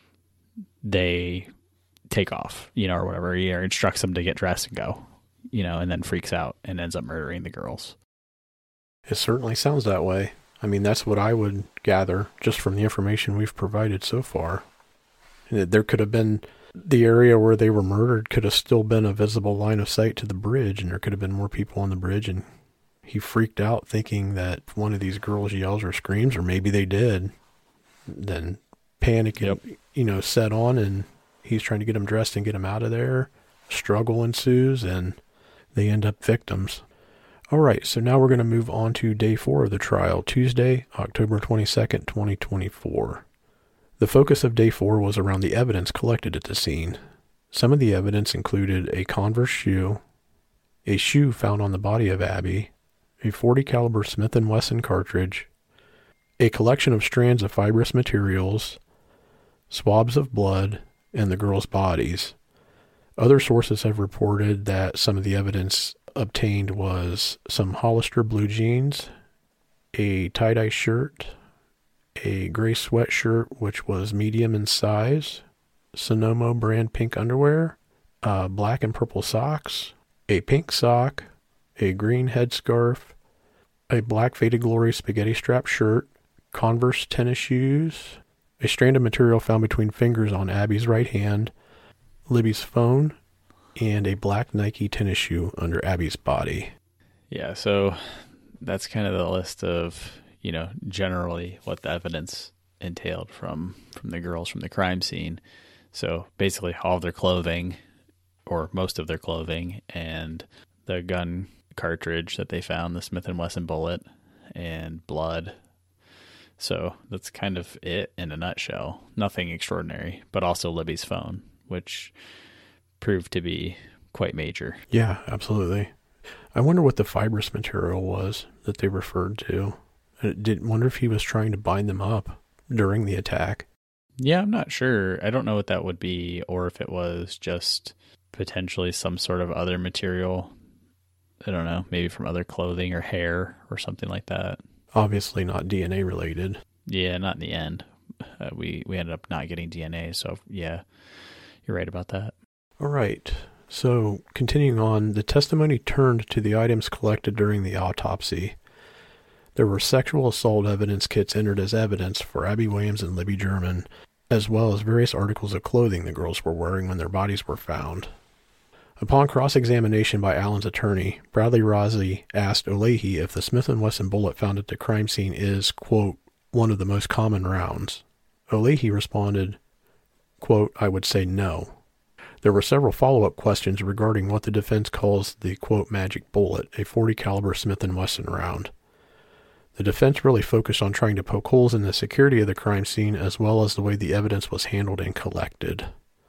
they take off, you know, or whatever. He instructs them to get dressed and go, you know, and then freaks out and ends up murdering the girls. It certainly sounds that way. I mean, that's what I would gather just from the information we've provided so far. There could have been the area where they were murdered could have still been a visible line of sight to the bridge, and there could have been more people on the bridge, and he freaked out thinking that one of these girls yells or screams, or maybe they did. Then panic, yep. and, you know, set on, and he's trying to get them dressed and get them out of there. Struggle ensues, and they end up victims. All right, so now we're going to move on to day four of the trial, Tuesday, October twenty-second, twenty twenty-four. The focus of day four was around the evidence collected at the scene. Some of the evidence included a Converse shoe, a shoe found on the body of Abby, a forty caliber Smith and Wesson cartridge, a collection of strands of fibrous materials, swabs of blood, and the girls' bodies. Other sources have reported that some of the evidence obtained was some Hollister blue jeans, a tie-dye shirt, a gray sweatshirt which was medium in size, Sonomo brand pink underwear, uh, black and purple socks, a pink sock, a green headscarf, a black Faded Glory spaghetti strap shirt, Converse tennis shoes, a strand of material found between fingers on Abby's right hand, Libby's phone, and a black Nike tennis shoe under Abby's body. Yeah, so that's kind of the list of, you know, generally what the evidence entailed from, from the girls from the crime scene. So basically all of their clothing, or most of their clothing, and the gun cartridge that they found, the Smith and Wesson bullet, and blood. So that's kind of it in a nutshell. Nothing extraordinary, but also Libby's phone, which proved to be quite major. Yeah, absolutely. I wonder what the fibrous material was that they referred to. I did wonder if he was trying to bind them up during the attack. Yeah, I'm not sure. I don't know what that would be, or if it was just potentially some sort of other material. I don't know, maybe from other clothing or hair or something like that. Obviously not D N A related. Yeah, not in the end. Uh, we, we ended up not getting D N A, so yeah, you're right about that. All right. So continuing on, the testimony turned to the items collected during the autopsy. There were sexual assault evidence kits entered as evidence for Abby Williams and Libby German, as well as various articles of clothing the girls were wearing when their bodies were found. Upon cross-examination by Allen's attorney, Bradley Rossi asked O'Leahy if the Smith and Wesson bullet found at the crime scene is, quote, one of the most common rounds. O'Leahy responded, quote, I would say no. There were several follow-up questions regarding what the defense calls the, quote, magic bullet, a forty caliber Smith and Wesson round. The defense really focused on trying to poke holes in the security of the crime scene as well as the way the evidence was handled and collected.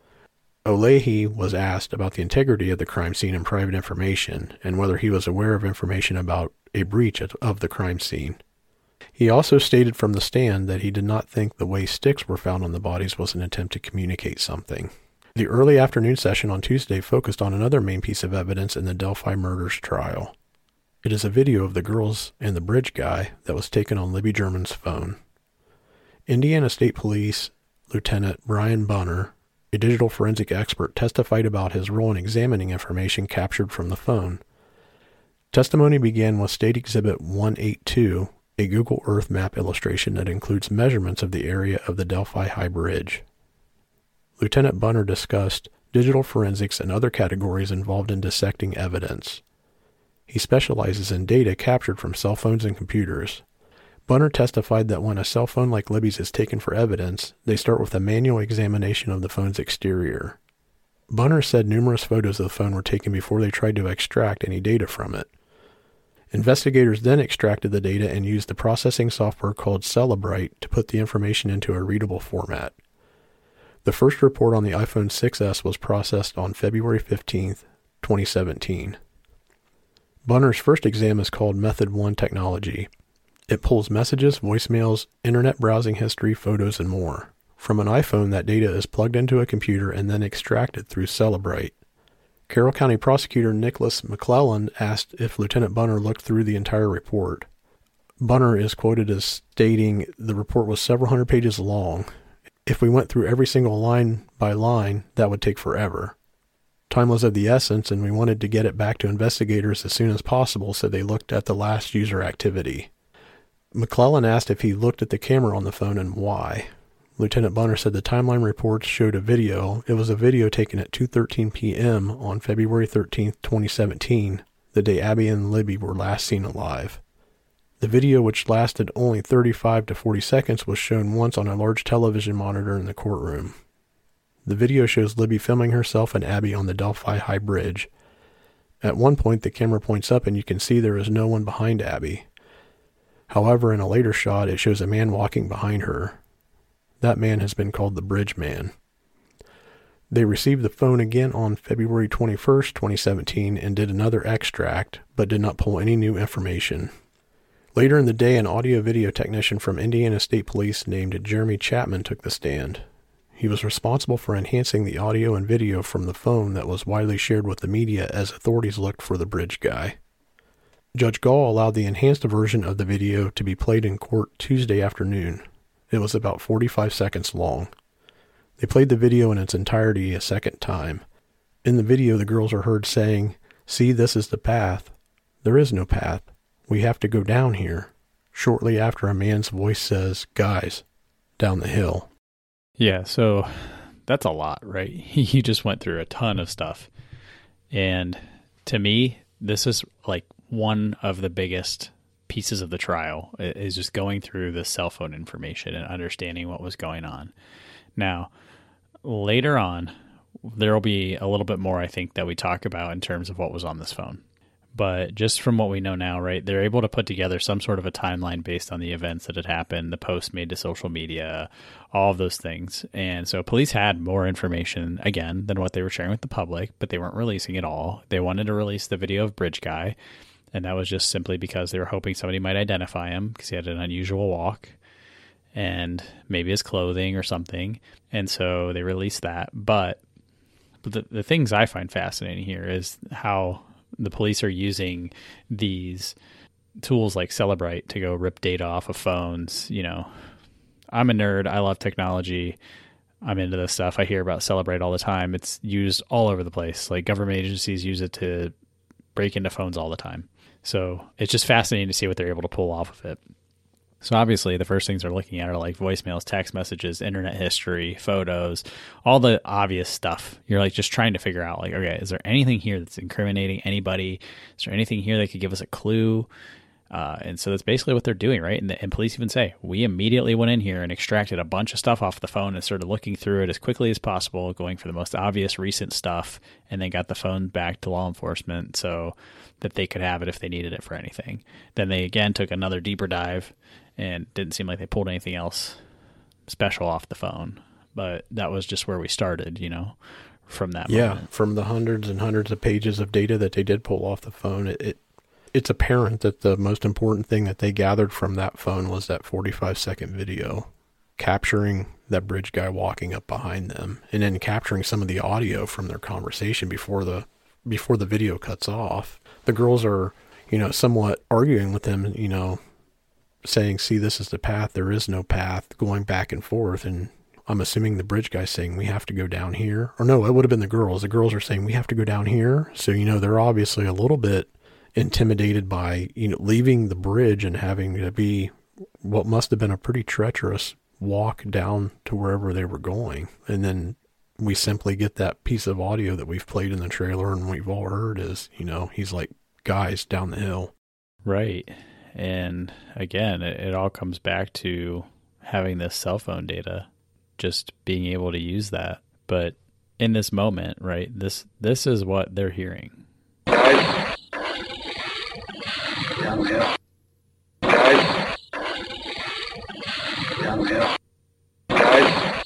O'Leahy was asked about the integrity of the crime scene and private information, and whether he was aware of information about a breach of the crime scene. He also stated from the stand that he did not think the way sticks were found on the bodies was an attempt to communicate something. The early afternoon session on Tuesday focused on another main piece of evidence in the Delphi murders trial. It is a video of the girls and the bridge guy that was taken on Libby German's phone. Indiana State Police Lieutenant Brian Bunner, a digital forensic expert, testified about his role in examining information captured from the phone. Testimony began with State Exhibit one eighty-two, a Google Earth map illustration that includes measurements of the area of the Delphi High Bridge. Lieutenant Bunner discussed digital forensics and other categories involved in dissecting evidence. He specializes in data captured from cell phones and computers. Bunner testified that when a cell phone like Libby's is taken for evidence, they start with a manual examination of the phone's exterior. Bunner said numerous photos of the phone were taken before they tried to extract any data from it. Investigators then extracted the data and used the processing software called Cellebrite to put the information into a readable format. The first report on the iPhone six S was processed on February fifteenth, twenty seventeen. Bunner's first exam is called Method one Technology. It pulls messages, voicemails, internet browsing history, photos, and more. From an iPhone, that data is plugged into a computer and then extracted through Cellebrite. Carroll County Prosecutor Nicholas McClellan asked if Lieutenant Bunner looked through the entire report. Bunner is quoted as stating the report was several hundred pages long. If we went through every single line by line, that would take forever. Time was of the essence, and we wanted to get it back to investigators as soon as possible, so they looked at the last user activity. McClellan asked if he looked at the camera on the phone and why. Lieutenant Bunner said the timeline reports showed a video. It was a video taken at two thirteen p.m. on February thirteenth, twenty seventeen, the day Abby and Libby were last seen alive. The video, which lasted only thirty-five to forty seconds, was shown once on a large television monitor in the courtroom. The video shows Libby filming herself and Abby on the Delphi High Bridge. At one point, the camera points up and you can see there is no one behind Abby. However, in a later shot, it shows a man walking behind her. That man has been called the Bridge Man. They received the phone again on February twenty-first, twenty seventeen, and did another extract, but did not pull any new information. Later in the day, an audio-video technician from Indiana State Police named Jeremy Chapman took the stand. He was responsible for enhancing the audio and video from the phone that was widely shared with the media as authorities looked for the bridge guy. Judge Gall allowed the enhanced version of the video to be played in court Tuesday afternoon. It was about forty-five seconds long. They played the video in its entirety a second time. In the video, the girls are heard saying, "See, this is the path. There is no path. We have to go down here." Shortly after, a man's voice says, "Guys, down the hill." Yeah, so that's a lot, right? He just went through a ton of stuff. And to me, this is like one of the biggest pieces of the trial, is just going through the cell phone information and understanding what was going on. Now, later on, there will be a little bit more, I think, that we talk about in terms of what was on this phone. But just from what we know now, right, they're able to put together some sort of a timeline based on the events that had happened, the posts made to social media, all of those things. And so police had more information, again, than what they were sharing with the public, but they weren't releasing it all. They wanted to release the video of Bridge Guy, and that was just simply because they were hoping somebody might identify him because he had an unusual walk and maybe his clothing or something. And so they released that. But, but the, the things I find fascinating here is how the police are using these tools like Cellebrite to go rip data off of phones. You know, I'm a nerd. I love technology. I'm into this stuff. I hear about Cellebrite all the time. It's used all over the place. Like government agencies use it to break into phones all the time. So it's just fascinating to see what they're able to pull off of it. So obviously the first things they're looking at are like voicemails, text messages, internet history, photos, all the obvious stuff. You're like just trying to figure out like, okay, is there anything here that's incriminating anybody? Is there anything here that could give us a clue? Uh, and so that's basically what they're doing, right? And, the, and police even say, we immediately went in here and extracted a bunch of stuff off the phone and started looking through it as quickly as possible, going for the most obvious recent stuff, and then got the phone back to law enforcement so that they could have it if they needed it for anything. Then they again took another deeper dive, and didn't seem like they pulled anything else special off the phone. But that was just where we started, you know, from that yeah, moment. From the hundreds and hundreds of pages of data that they did pull off the phone, it, it it's apparent that the most important thing that they gathered from that phone was that forty-five second video capturing that bridge guy walking up behind them, and then capturing some of the audio from their conversation before the before the video cuts off. The girls are, you know, somewhat arguing with them, you know, saying, "See, this is the path. There is no path," going back and forth. And I'm assuming the bridge guy's saying, "We have to go down here." Or no, it would have been the girls. The girls are saying, "We have to go down here." So, you know, they're obviously a little bit intimidated by, you know, leaving the bridge and having to be what must have been a pretty treacherous walk down to wherever they were going. And then we simply get that piece of audio that we've played in the trailer and we've all heard is, you know, he's like, "Guys, down the hill." Right. And again, it, it all comes back to having this cell phone data, just being able to use that. But in this moment, right, this this is what they're hearing. Guys, down the hill. Guys, down the hill. Guys,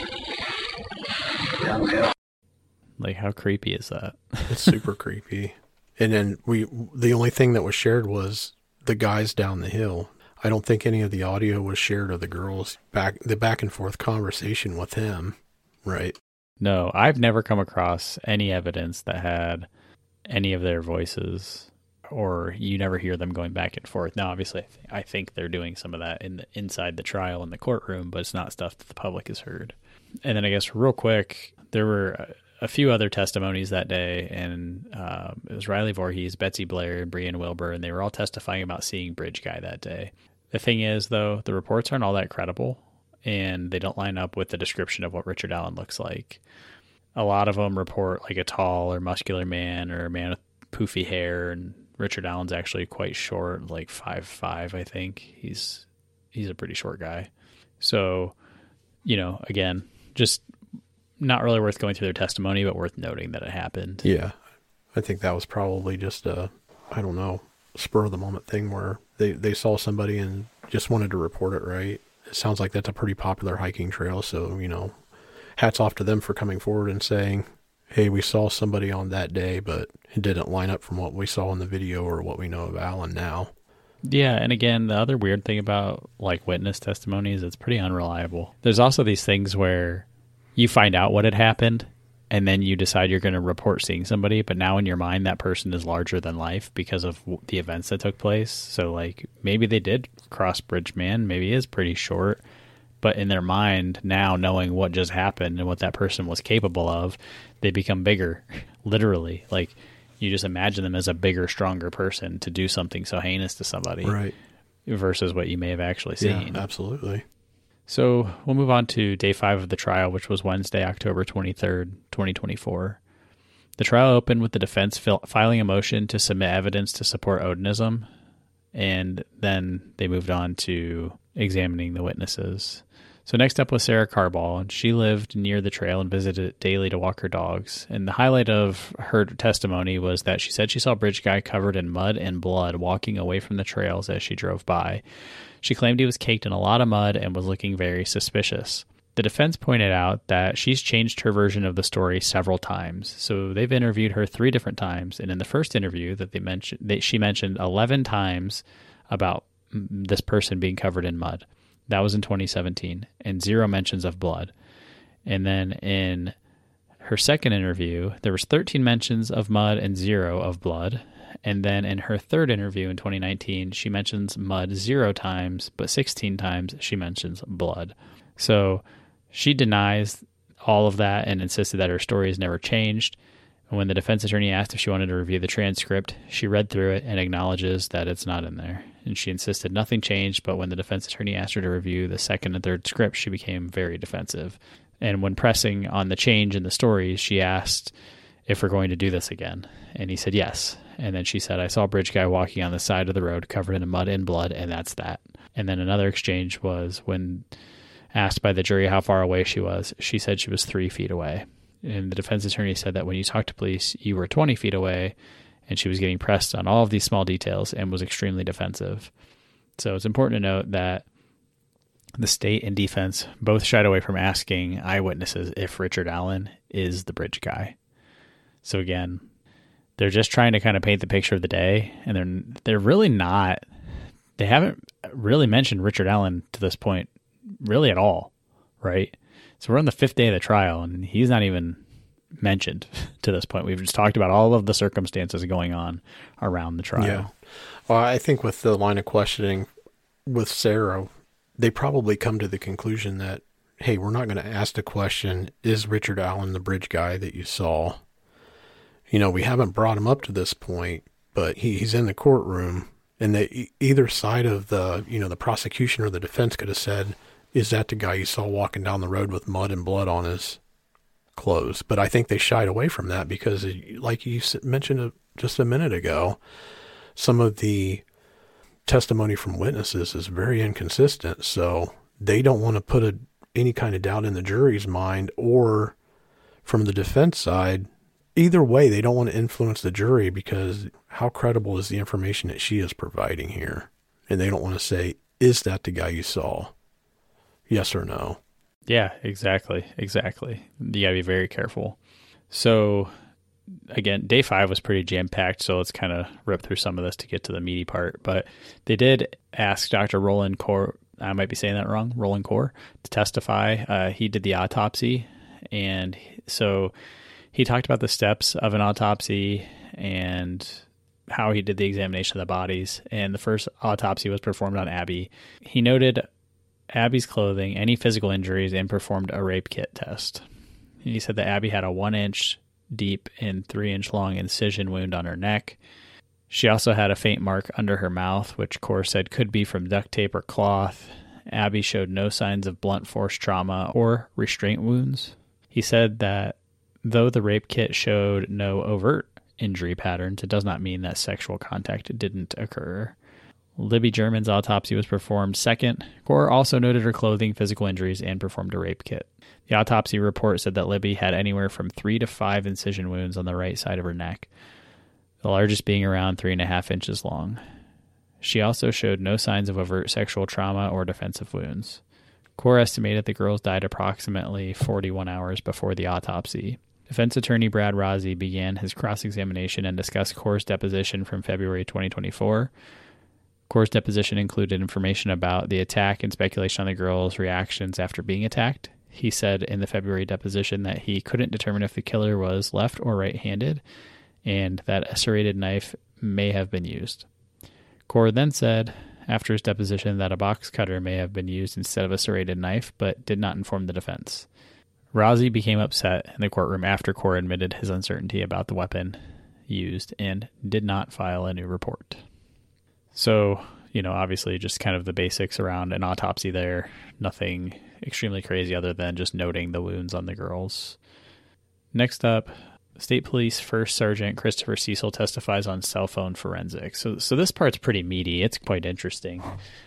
down the hill. Like, how creepy is that? It's super creepy. And then we, the only thing that was shared was the guys down the hill. I don't think any of the audio was shared of the girls back, the back and forth conversation with him. Right. No, I've never come across any evidence that had any of their voices, or you never hear them going back and forth. Now, obviously, I, th- I think they're doing some of that in the, inside the trial in the courtroom, but it's not stuff that the public has heard. And then I guess real quick, there were a few other testimonies that day, and um, it was Riley Voorhees, Betsy Blair, and Brian Wilbur, and they were all testifying about seeing Bridge Guy that day. The thing is, though, the reports aren't all that credible, and they don't line up with the description of what Richard Allen looks like. A lot of them report like a tall or muscular man or a man with poofy hair, and Richard Allen's actually quite short, like five five, I think. He's he's a pretty short guy. So, you know, again, just not really worth going through their testimony, but worth noting that it happened. Yeah. I think that was probably just a, I don't know, spur of the moment thing where they, they saw somebody and just wanted to report it, right? It sounds like that's a pretty popular hiking trail. So, you know, hats off to them for coming forward and saying, hey, we saw somebody on that day, but it didn't line up from what we saw in the video or what we know of Allen now. Yeah, and again, the other weird thing about like witness testimony is it's pretty unreliable. There's also these things where you find out what had happened, and then you decide you're going to report seeing somebody, but now in your mind that person is larger than life because of the events that took place. So like maybe they did cross Bridge Man, maybe he is pretty short, but in their mind now, knowing what just happened and what that person was capable of, they become bigger, literally. Like you just imagine them as a bigger, stronger person to do something so heinous to somebody, right? Versus what you may have actually seen. Yeah, absolutely. So we'll move on to day five of the trial, which was Wednesday, October twenty-third, twenty twenty-four. The trial opened with the defense fil- filing a motion to submit evidence to support Odinism, and then they moved on to examining the witnesses. So next up was Sarah Carball, and she lived near the trail and visited it daily to walk her dogs. And the highlight of her testimony was that she said she saw Bridge Guy covered in mud and blood walking away from the trails as she drove by. She claimed he was caked in a lot of mud and was looking very suspicious. The defense pointed out that she's changed her version of the story several times. So they've interviewed her three different times, and in the first interview that they mentioned, they, she mentioned eleven times about this person being covered in mud. That was in twenty seventeen, and zero mentions of blood. And then in her second interview, there was thirteen mentions of mud and zero of blood. And then in her third interview in twenty nineteen, she mentions mud zero times, but sixteen times she mentions blood. So she denies all of that and insisted that her story has never changed. And when the defense attorney asked if she wanted to review the transcript, she read through it and acknowledges that it's not in there. And she insisted nothing changed, but when the defense attorney asked her to review the second and third script, she became very defensive. And when pressing on the change in the story, she asked if we're going to do this again. And he said yes. And then she said, I saw Bridge Guy walking on the side of the road covered in mud and blood, and that's that. And then another exchange was when asked by the jury how far away she was, she said she was three feet away. And the defense attorney said that when you talked to police, you were twenty feet away, and she was getting pressed on all of these small details and was extremely defensive. So it's important to note that the state and defense both shied away from asking eyewitnesses if Richard Allen is the Bridge Guy. So again, they're just trying to kind of paint the picture of the day, and they're they're really not, they haven't really mentioned Richard Allen to this point really at all, right? So we're on the fifth day of the trial, and he's not even mentioned to this point. We've just talked about all of the circumstances going on around the trial. Yeah. Well, I think with the line of questioning with Sarah, they probably come to the conclusion that, hey, we're not going to ask the question, is Richard Allen the Bridge Guy that you saw? You know, we haven't brought him up to this point, but he, he's in the courtroom, and they, either side of the, you know, the prosecution or the defense could have said, is that the guy you saw walking down the road with mud and blood on his clothes? But I think they shied away from that because, like you mentioned just a minute ago, some of the testimony from witnesses is very inconsistent. So they don't want to put a, any kind of doubt in the jury's mind, or from the defense side. Either way, they don't want to influence the jury because how credible is the information that she is providing here? And they don't want to say, is that the guy you saw? Yes or no? Yeah, exactly. Exactly. You gotta be very careful. So again, day five was pretty jam-packed, so let's kind of rip through some of this to get to the meaty part. But they did ask Doctor Roland Core, I might be saying that wrong, Roland Core, to testify. Uh, he did the autopsy, and so he talked about the steps of an autopsy and how he did the examination of the bodies. And the first autopsy was performed on Abby. He noted Abby's clothing, any physical injuries, and performed a rape kit test. He said that Abby had a one inch deep and three inch long incision wound on her neck. She also had a faint mark under her mouth, which Core said could be from duct tape or cloth. Abby showed no signs of blunt force trauma or restraint wounds. He said that though the rape kit showed no overt injury patterns, it does not mean that sexual contact didn't occur. Libby German's autopsy was performed second. Core also noted her clothing, physical injuries, and performed a rape kit. The autopsy report said that Libby had anywhere from three to five incision wounds on the right side of her neck, the largest being around three and a half inches long. She also showed no signs of overt sexual trauma or defensive wounds. Core estimated the girls died approximately forty-one hours before the autopsy. Defense attorney Brad Rozzi began his cross-examination and discussed Core's deposition from February twenty twenty-four. Core's deposition included information about the attack and speculation on the girls' reactions after being attacked. He said in the February deposition that he couldn't determine if the killer was left or right-handed, and that a serrated knife may have been used. Core then said, after his deposition, that a box cutter may have been used instead of a serrated knife, but did not inform the defense. Rozzi became upset in the courtroom after Core admitted his uncertainty about the weapon used and did not file a new report. So, you know, obviously just kind of the basics around an autopsy there. Nothing extremely crazy other than just noting the wounds on the girls. Next up, State Police First Sergeant Christopher Cecil testifies on cell phone forensics. So, so this part's pretty meaty. It's quite interesting.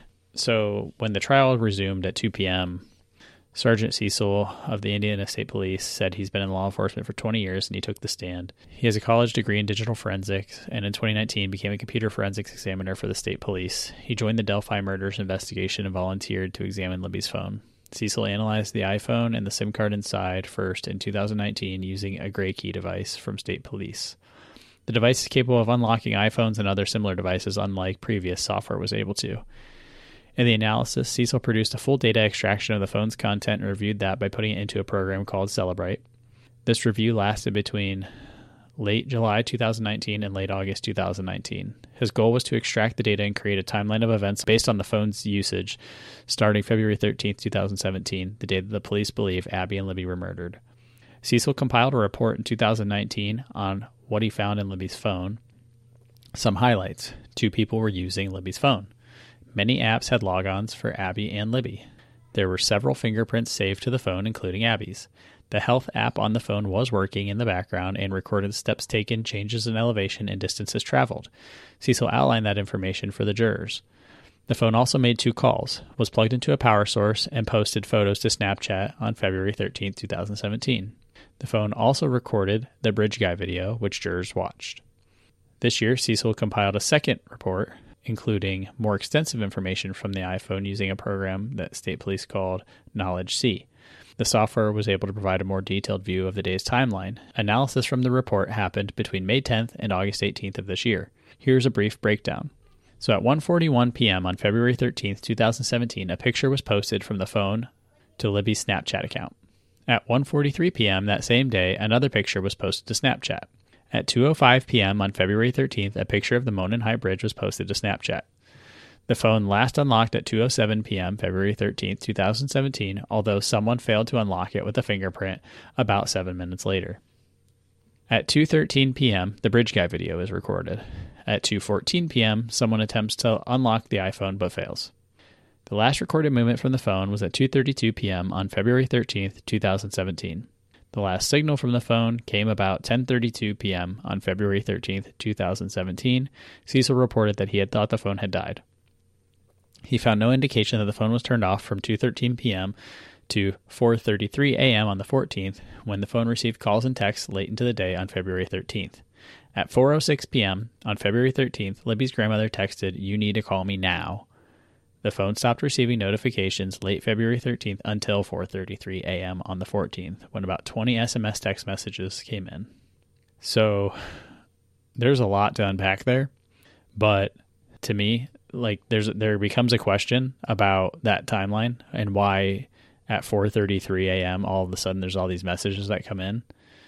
So when the trial resumed at two p.m., Sergeant Cecil of the Indiana State Police said he's been in law enforcement for twenty years, and he took the stand. He has a college degree in digital forensics, and in twenty nineteen became a computer forensics examiner for the state police. He joined the Delphi murders investigation and volunteered to examine Libby's phone. Cecil analyzed the iPhone and the SIM card inside first in two thousand nineteen using a Gray Key device from state police. The device is capable of unlocking iPhones and other similar devices, unlike previous software was able to. In the analysis, Cecil produced a full data extraction of the phone's content and reviewed that by putting it into a program called Celebrite. This review lasted between late July two thousand nineteen and late August two thousand nineteen. His goal was to extract the data and create a timeline of events based on the phone's usage starting February thirteenth, twenty seventeen, the day that the police believe Abby and Libby were murdered. Cecil compiled a report in two thousand nineteen on what he found in Libby's phone. Some highlights. Two people were using Libby's phone. Many apps had logons for Abby and Libby. There were several fingerprints saved to the phone, including Abby's. The health app on the phone was working in the background and recorded steps taken, changes in elevation, and distances traveled. Cecil outlined that information for the jurors. The phone also made two calls, was plugged into a power source, and posted photos to Snapchat on February thirteenth, twenty seventeen. The phone also recorded the Bridge Guy video, which jurors watched. This year, Cecil compiled a second report, including more extensive information from the iPhone using a program that state police called Knowledge C. The software was able to provide a more detailed view of the day's timeline. Analysis from the report happened between May tenth and August eighteenth of this year. Here's a brief breakdown. So at one forty-one p.m. on February thirteenth, twenty seventeen, a picture was posted from the phone to Libby's Snapchat account. At one forty-three p.m. that same day, another picture was posted to Snapchat. At two oh five p.m. on February thirteenth, a picture of the Monon High Bridge was posted to Snapchat. The phone last unlocked at two oh seven p.m. February thirteenth, twenty seventeen, although someone failed to unlock it with a fingerprint about seven minutes later. At two thirteen p.m., the Bridge Guy video is recorded. At two fourteen p.m., someone attempts to unlock the iPhone but fails. The last recorded movement from the phone was at two thirty-two p.m. on February thirteenth, twenty seventeen. The last signal from the phone came about ten thirty-two p.m. on February thirteenth, twenty seventeen. Cecil reported that he had thought the phone had died. He found no indication that the phone was turned off from two thirteen p.m. to four thirty-three a.m. on the fourteenth, when the phone received calls and texts late into the day on February thirteenth. At four oh six p.m. on February thirteenth, Libby's grandmother texted, "You need to call me now." The phone stopped receiving notifications late February thirteenth until four thirty-three a.m. on the fourteenth, when about twenty S M S text messages came in. So there's a lot to unpack there, but to me, like there's there becomes a question about that timeline and why at four thirty-three a.m. all of a sudden there's all these messages that come in.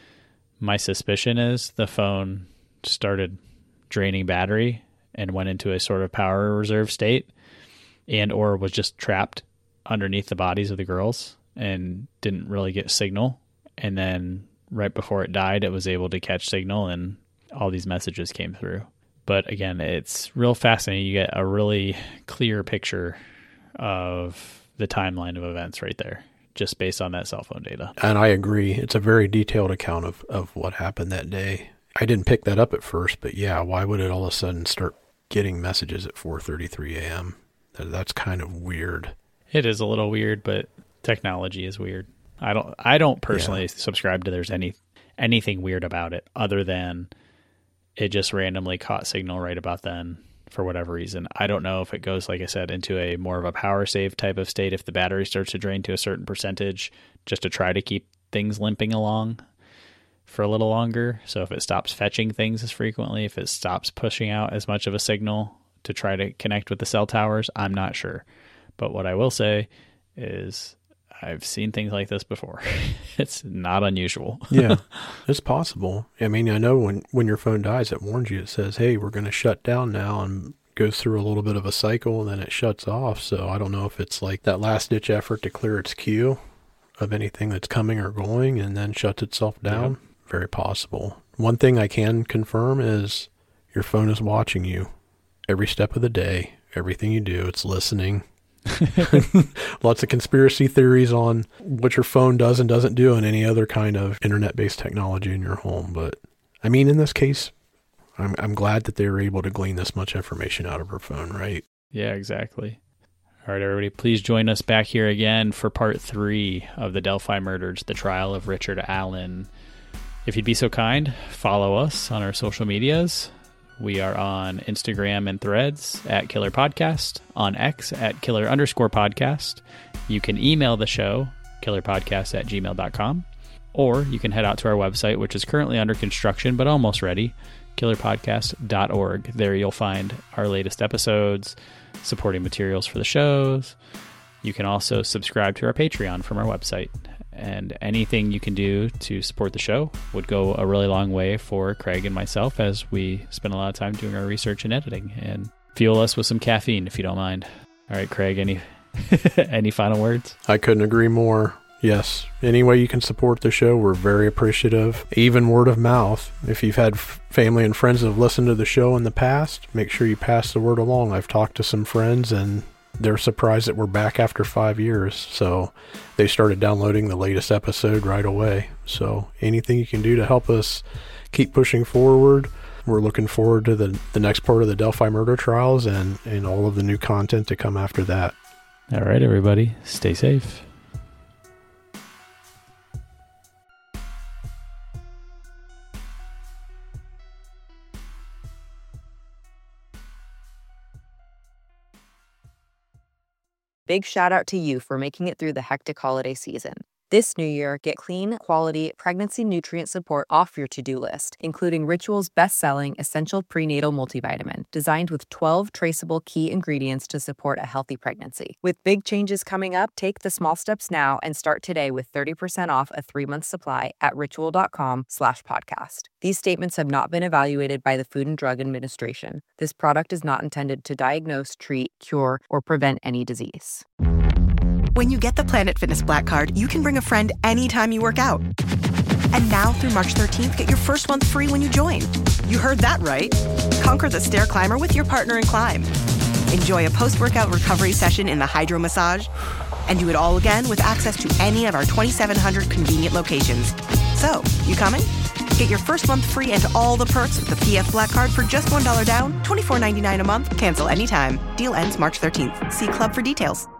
My suspicion is the phone started draining battery and went into a sort of power reserve state, and or was just trapped underneath the bodies of the girls and didn't really get signal. And then right before it died, it was able to catch signal and all these messages came through. But again, it's real fascinating. You get a really clear picture of the timeline of events right there, just based on that cell phone data. And I agree. It's a very detailed account of, of what happened that day. I didn't pick that up at first, but yeah, why would it all of a sudden start getting messages at four thirty-three a.m.? That, that's kind of weird. It is a little weird, but technology is weird. I don't I don't personally yeah. subscribe to there's any anything weird about it other than it just randomly caught signal right about then for whatever reason. I don't know if it goes, like I said, into a more of a power save type of state if the battery starts to drain to a certain percentage just to try to keep things limping along for a little longer. So if it stops fetching things as frequently, if it stops pushing out as much of a signal to try to connect with the cell towers, I'm not sure. But what I will say is I've seen things like this before. It's not unusual. Yeah, it's possible. I mean, I know when, when your phone dies, it warns you. It says, hey, we're going to shut down now, and goes through a little bit of a cycle, and then it shuts off. So I don't know if it's like that last-ditch effort to clear its queue of anything that's coming or going and then shuts itself down. Yep. Very possible. One thing I can confirm is your phone is watching you every step of the day. Everything you do, it's listening. Lots of conspiracy theories on what your phone does and doesn't do and any other kind of internet-based technology in your home. But I mean, in this case, I'm I'm glad that they were able to glean this much information out of her phone, right? Yeah, exactly. All right, everybody, please join us back here again for part three of the Delphi murders, the trial of Richard Allen. If you'd be so kind, follow us on our social medias. We are on Instagram and Threads at Killer Podcast, on X at Killer underscore podcast. You can email the show, killerpodcast at gmail dot com, or you can head out to our website, which is currently under construction but almost ready, killer podcast dot org. There you'll find our latest episodes, supporting materials for the shows. You can also subscribe to our Patreon from our website. And anything you can do to support the show would go a really long way for Craig and myself as we spend a lot of time doing our research and editing, and fuel us with some caffeine if you don't mind. All right, Craig, any any final words? I couldn't agree more. Yes, any way you can support the show, we're very appreciative. Even word of mouth. If you've had f- family and friends that have listened to the show in the past, make sure you pass the word along. I've talked to some friends and they're surprised that we're back after five years. So they started downloading the latest episode right away. So anything you can do to help us keep pushing forward. We're looking forward to the, the next part of the Delphi murder trials and, and all of the new content to come after that. All right, everybody, stay safe. Big shout out to you for making it through the hectic holiday season. This new year, get clean, quality, pregnancy nutrient support off your to-do list, including Ritual's best-selling Essential Prenatal Multivitamin, designed with twelve traceable key ingredients to support a healthy pregnancy. With big changes coming up, take the small steps now and start today with thirty percent off a three-month supply at ritual.com slash podcast. These statements have not been evaluated by the Food and Drug Administration. This product is not intended to diagnose, treat, cure, or prevent any disease. When you get the Planet Fitness Black Card, you can bring a friend anytime you work out. And now through March thirteenth, get your first month free when you join. You heard that right. Conquer the stair climber with your partner in climb. Enjoy a post-workout recovery session in the Hydro Massage. And do it all again with access to any of our twenty-seven hundred convenient locations. So, you coming? Get your first month free and all the perks with the P F Black Card for just one dollar down, twenty-four ninety-nine a month. Cancel anytime. Deal ends March thirteenth. See Club for details.